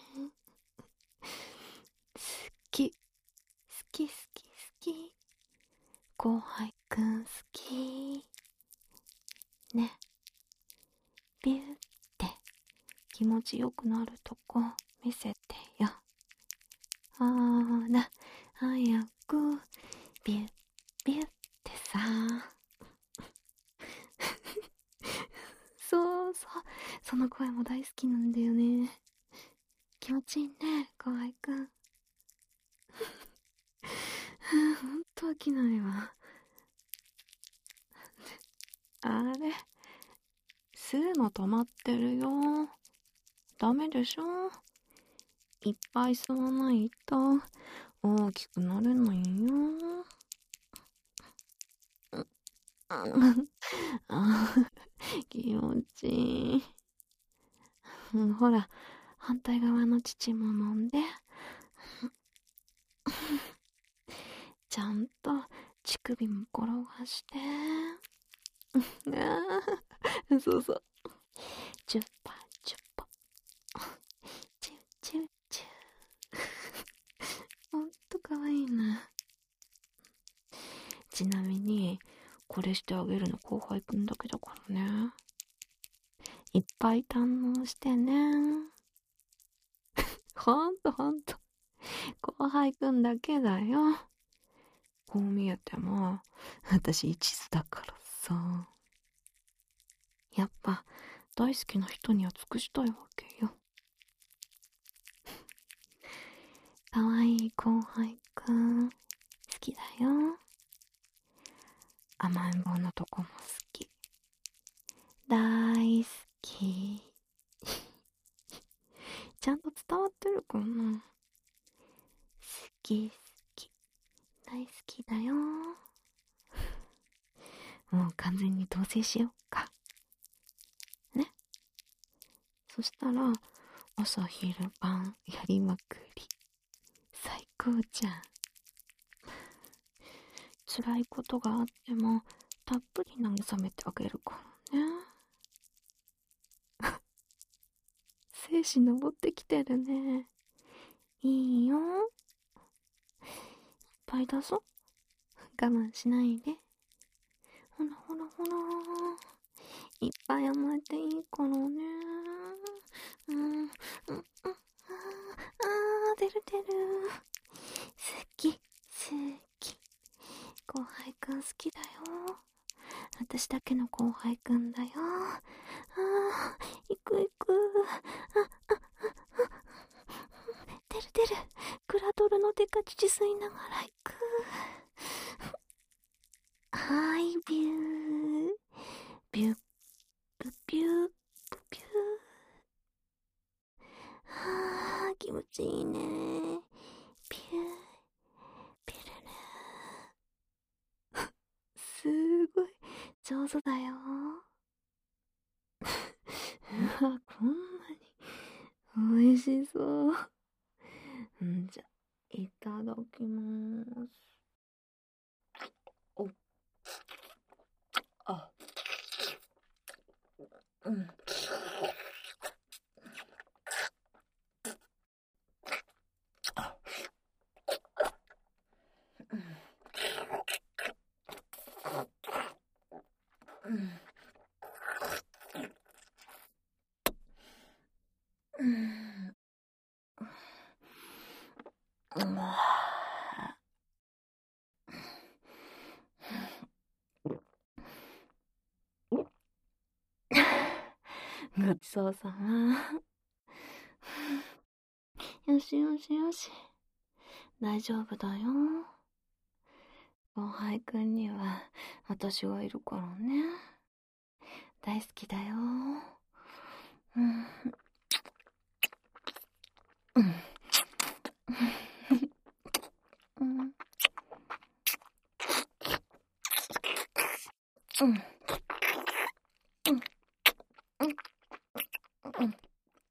好き好き好き好き、後輩くん好きね。ビューって気持ちよくなるとこ見せてよ。ほら早くビュッビュッってさ。そうそう、その声も大好きなんだよね。気持ちいいね、後輩くん。ほんと飽きないわ。あれ、吸うの止まってるよ。ダメでしょ。いっぱい吸わないと大きくなれないよ。あ、気持ちいい。うん、ほら、反対側の乳も飲んで。 ちゃんと乳首も転がして。そうそう。チュッパチュッパ。チュッチュッチュッ。ほんとかわいいな。ちなみに、これしてあげるの後輩くんだけだからね。いっぱい堪能してね。ほんとほんと。後輩くんだけだよ。こう見えても、私一途だからさ。やっぱ、大好きな人には尽くしたいわけよ。かわいい後輩くん、好きだよ。甘えん坊のとこも好き。大好き。ちゃんと伝わってるかな？好き好き。大好きだよ。もう完全に同棲しようか。ね。そしたら、朝昼晩やりまくり。最高じゃん。辛いことがあっても、たっぷり慰めてあげるからね。精子登ってきてるね。いいよ。いっぱいだぞ。我慢しないで。ほらほらほら。いっぱい甘えていいからね。うん、うん、うん、あー、出る出る。好き、好き。後輩くん好きだよ。私だけの後輩くんだよ。あー、行く行く。あ、あ、あ、あ、出る出る。クラドルのデカ乳吸いながら行く。はい、ビュー。ビュッ、ビュッ、ビュッ、ビュー。はあ、気持ちいいね。ピュー、ピュルル。すごい、上手だよ。うわ、こんなに美味しそう。んじゃ、いただきまーす。お、あ、うん。うん。うん。ごちそうさま。よしよしよし。大丈夫だよ。後輩くんには私がいるからね。大好きだよ。うん。うん。うん。うん。うん。うん。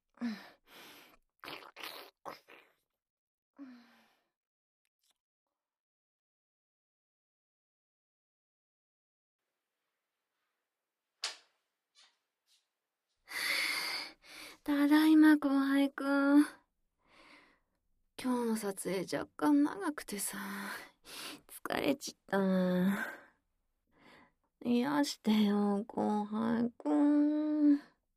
ただいま後輩くん。今日の撮影若干長くてさ、疲れちったな。癒してよ、後輩くん。ん？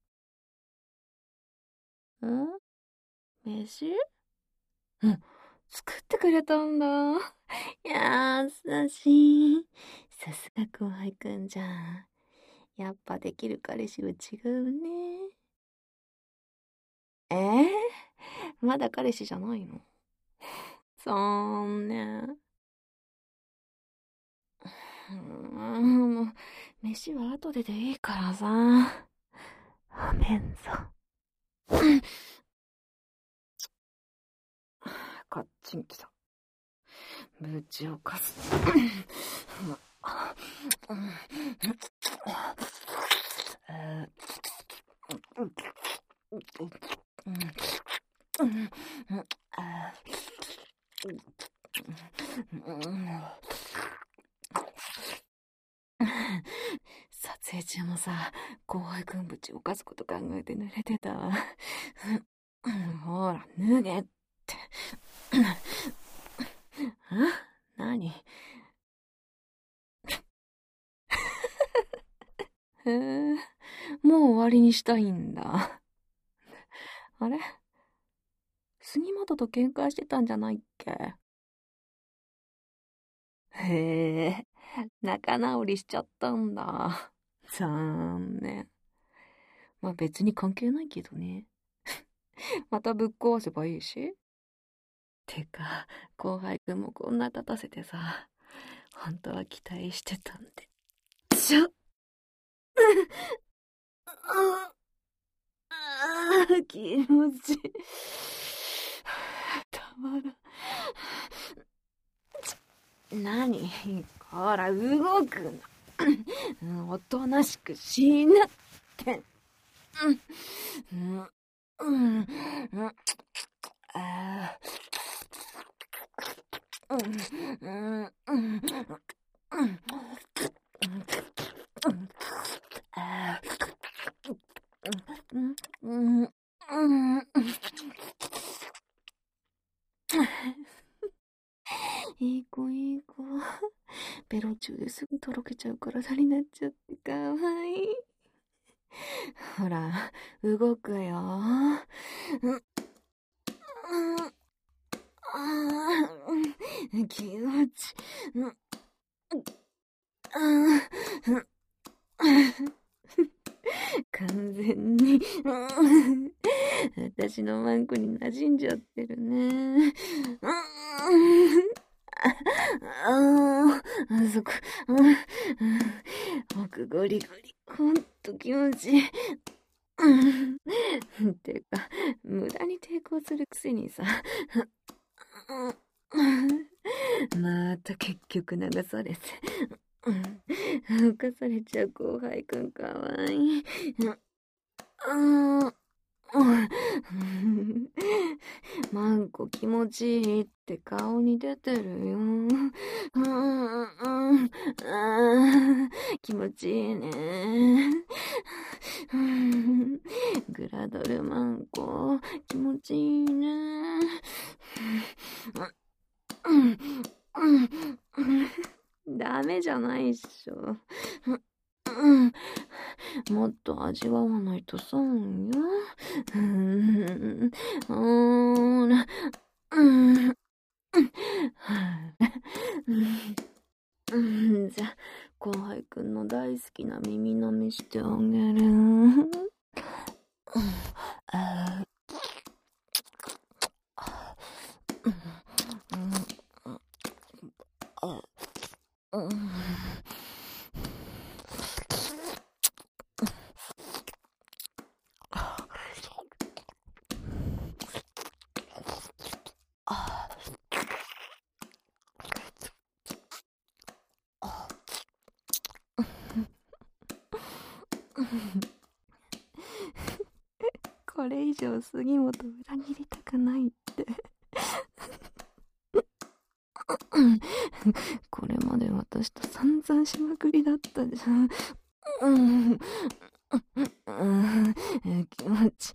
飯？うん、作ってくれたんだ。優しい。さすが後輩くんじゃん。やっぱできる彼氏は違うね。えー、まだ彼氏じゃないの？残念。うん、もう、飯は後ででいいからさ。ごめんさ。カッチンきた。ぶちをかす。 さ、後輩くんぶち動かすこと考えて濡れてたわ。ほら、脱げって。あ、何？へえ、もう終わりにしたいんだ。あれ？杉本と喧嘩してたんじゃないっけ？へえ、仲直りしちゃったんだ。残念。まあ別に関係ないけどね。またぶっ壊せばいいし。てか、後輩くんもこんな立たせてさ、本当は期待してたんで。ちょっああ、気持ちいい。たまらん。何？ほら、動くの。おとなしくしなって。うん。うん。うん。ああ。うん。うん。うん。ああ。うん。うん。うん。いい子いい子。ベロ中ですぐとろけちゃう体になっちゃってかわいい。ほら、動くよ。うん。うん。ああ、気持ち。うん。ああ。完全に、私のマンコに馴染んじゃってるね。ああ、そこ、奥ゴリゴリ、ほんと気持ちいい。てか、無駄に抵抗するくせにさ。また結局流されて。犯されちゃう後輩くんかわいい。マンコ気持ちいいって顔に出てるよ。気持ちいいね。グラドルマンコ気持ちいいね。ダメじゃないっしょ。もっと味わわないと損よ。うん、ほら、うん、うん、じゃあ、後輩くんの大好きな耳飲みしてあげる。あうん。これ以上杉本裏切りたくないってこれまで私と散々しまくりだったじゃん。うん、うん、気持ち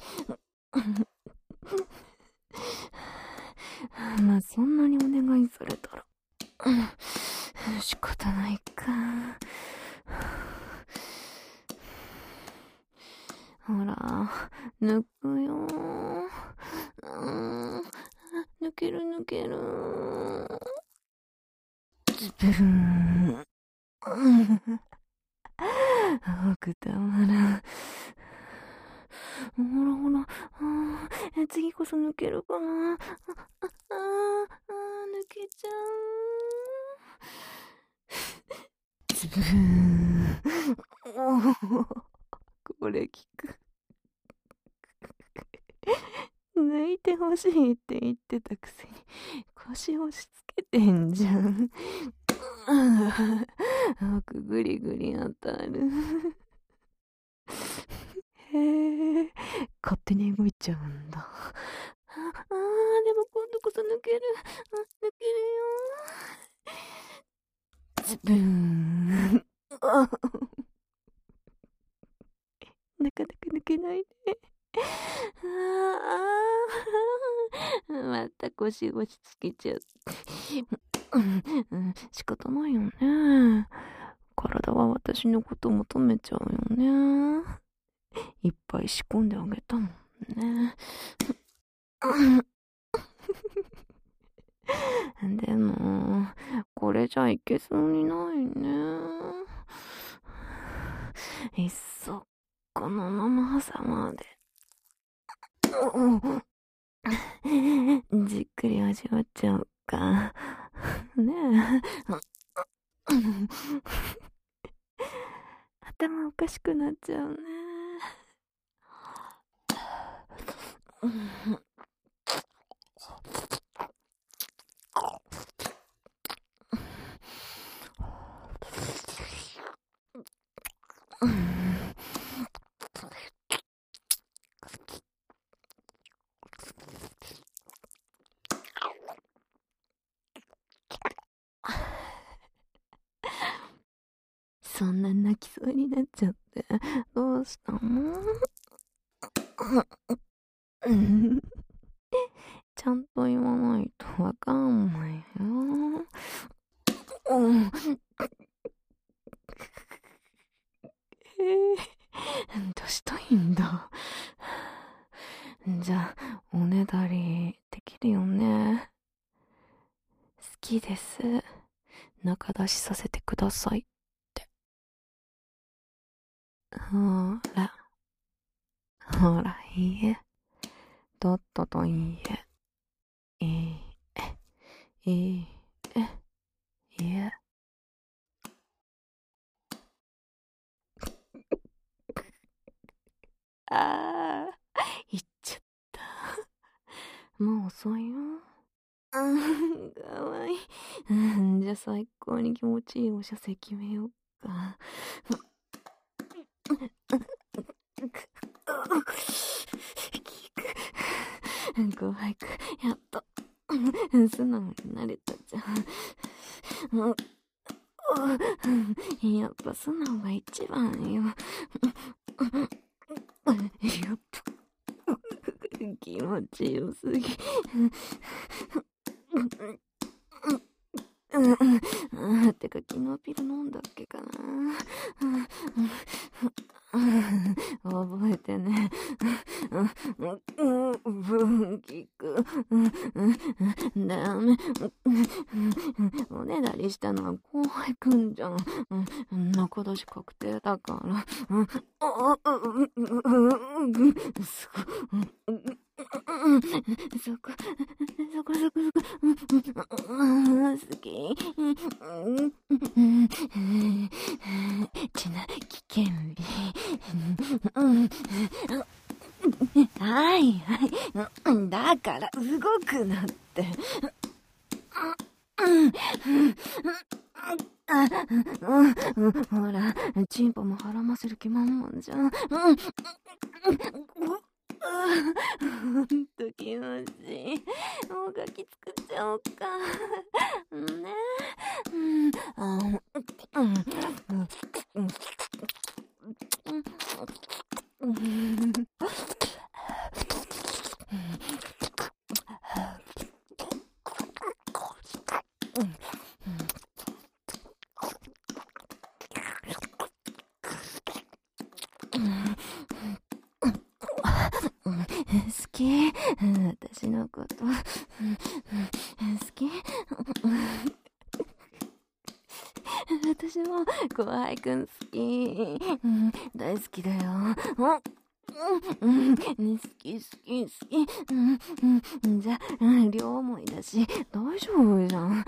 まあそんなにお願いされたら、うん、仕方ないか。ほら、抜くよ。うん、抜ける抜ける。ズブーン。奥たまらん。ほらほら、あー次こそ抜けるかな。あ、あ、あ、あ抜けちゃう。ズブーン。これ効く。抜いてほしいって言ってたくせに腰押し付けてんじゃん。奥ぐりぐり当たる。へえ、勝手に動いちゃうんだ。ああ、でも今度こそ抜ける。抜けるよ。ズブーン。 また腰腰つけちゃう。うんうん、仕方ないよね。体は私のこと求めちゃうよね。いっぱい仕込んであげたもんね。でも、これじゃいけそうにないね。いっそ、このまま朝まで。じっくり味わっちゃおうか。ねえ。頭おかしくなっちゃうね。そんな泣きそうになっちゃって、どうしたの？ちゃんと言わないとわかんないよ。えー、どうしたいんだ。じゃあ、おねだりできるよね。好きです。中出しさせてくださいって。ほら。ほら、いいえ。とっとといいえ。いいえ。いいえ。いいえ。ああ、言っちゃった。もう遅いよ。うん、かわいい。うん、じゃあ最高に気持ちいいお射精決めようか。後輩くん、やっと、素直になれたじゃん。やっぱ素直が一番よ。やっぱ気持ちよすぎ。てか昨日ピル飲んだっけかな。覚えてね。分岐く。ダメ。おねだりしたのは後輩くんじゃん。中出し確定だから。すごそこ、そこそこそこ、好き。ちな、危険日。はいはい。だから動くなって。ほら、チンポも絡ませる気満々じゃん。ほんと気持ちいい。もうガキ作っちゃおうか。ねえ。うん。あうん。うん。好き？私のこと好き？私も後輩くん好き。大好きだよ。うん、好き好き好き。うん、じゃあ、両思いだし大丈夫じゃん。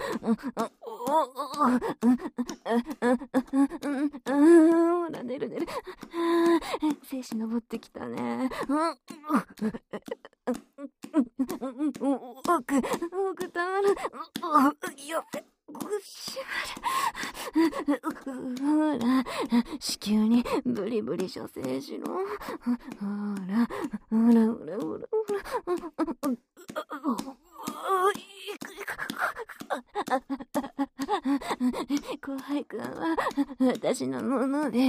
ほら出る出る。精子登ってきたね。奥奥たまる。よっしまる。ほら、子宮にブリブリ射精しろ。ほら、ほらほらほらほら。後輩くんは私のものです。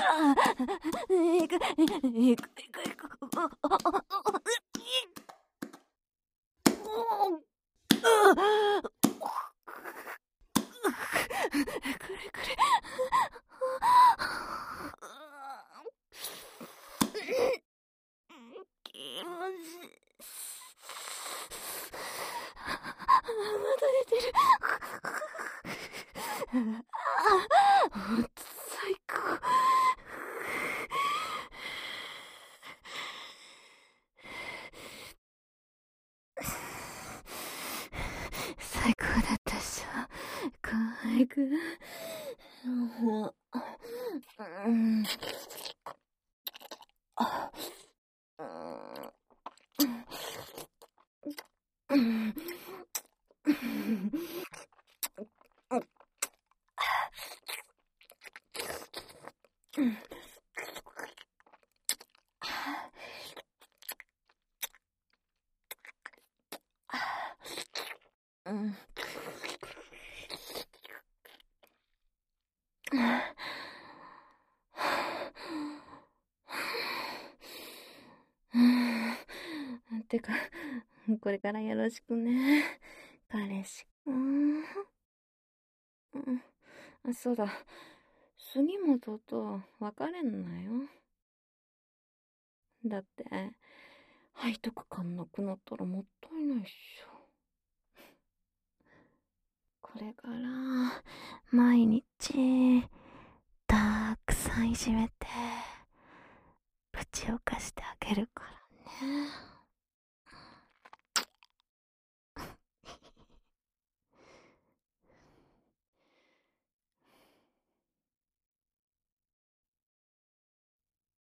いく、いく、いく、いく。くれくれ。気持ちいい。まだ出てる。最高。最高だったっしょ。可愛く。もう、うん。うん。うん。てか、これからよろしくね。彼氏くん。うん。あ、そうだ。杉本と別れんなよ。だって、背徳感なくなったらもったいないっしょ。これから、毎日、たくさんいじめて、ぶちをかしてあげるからね。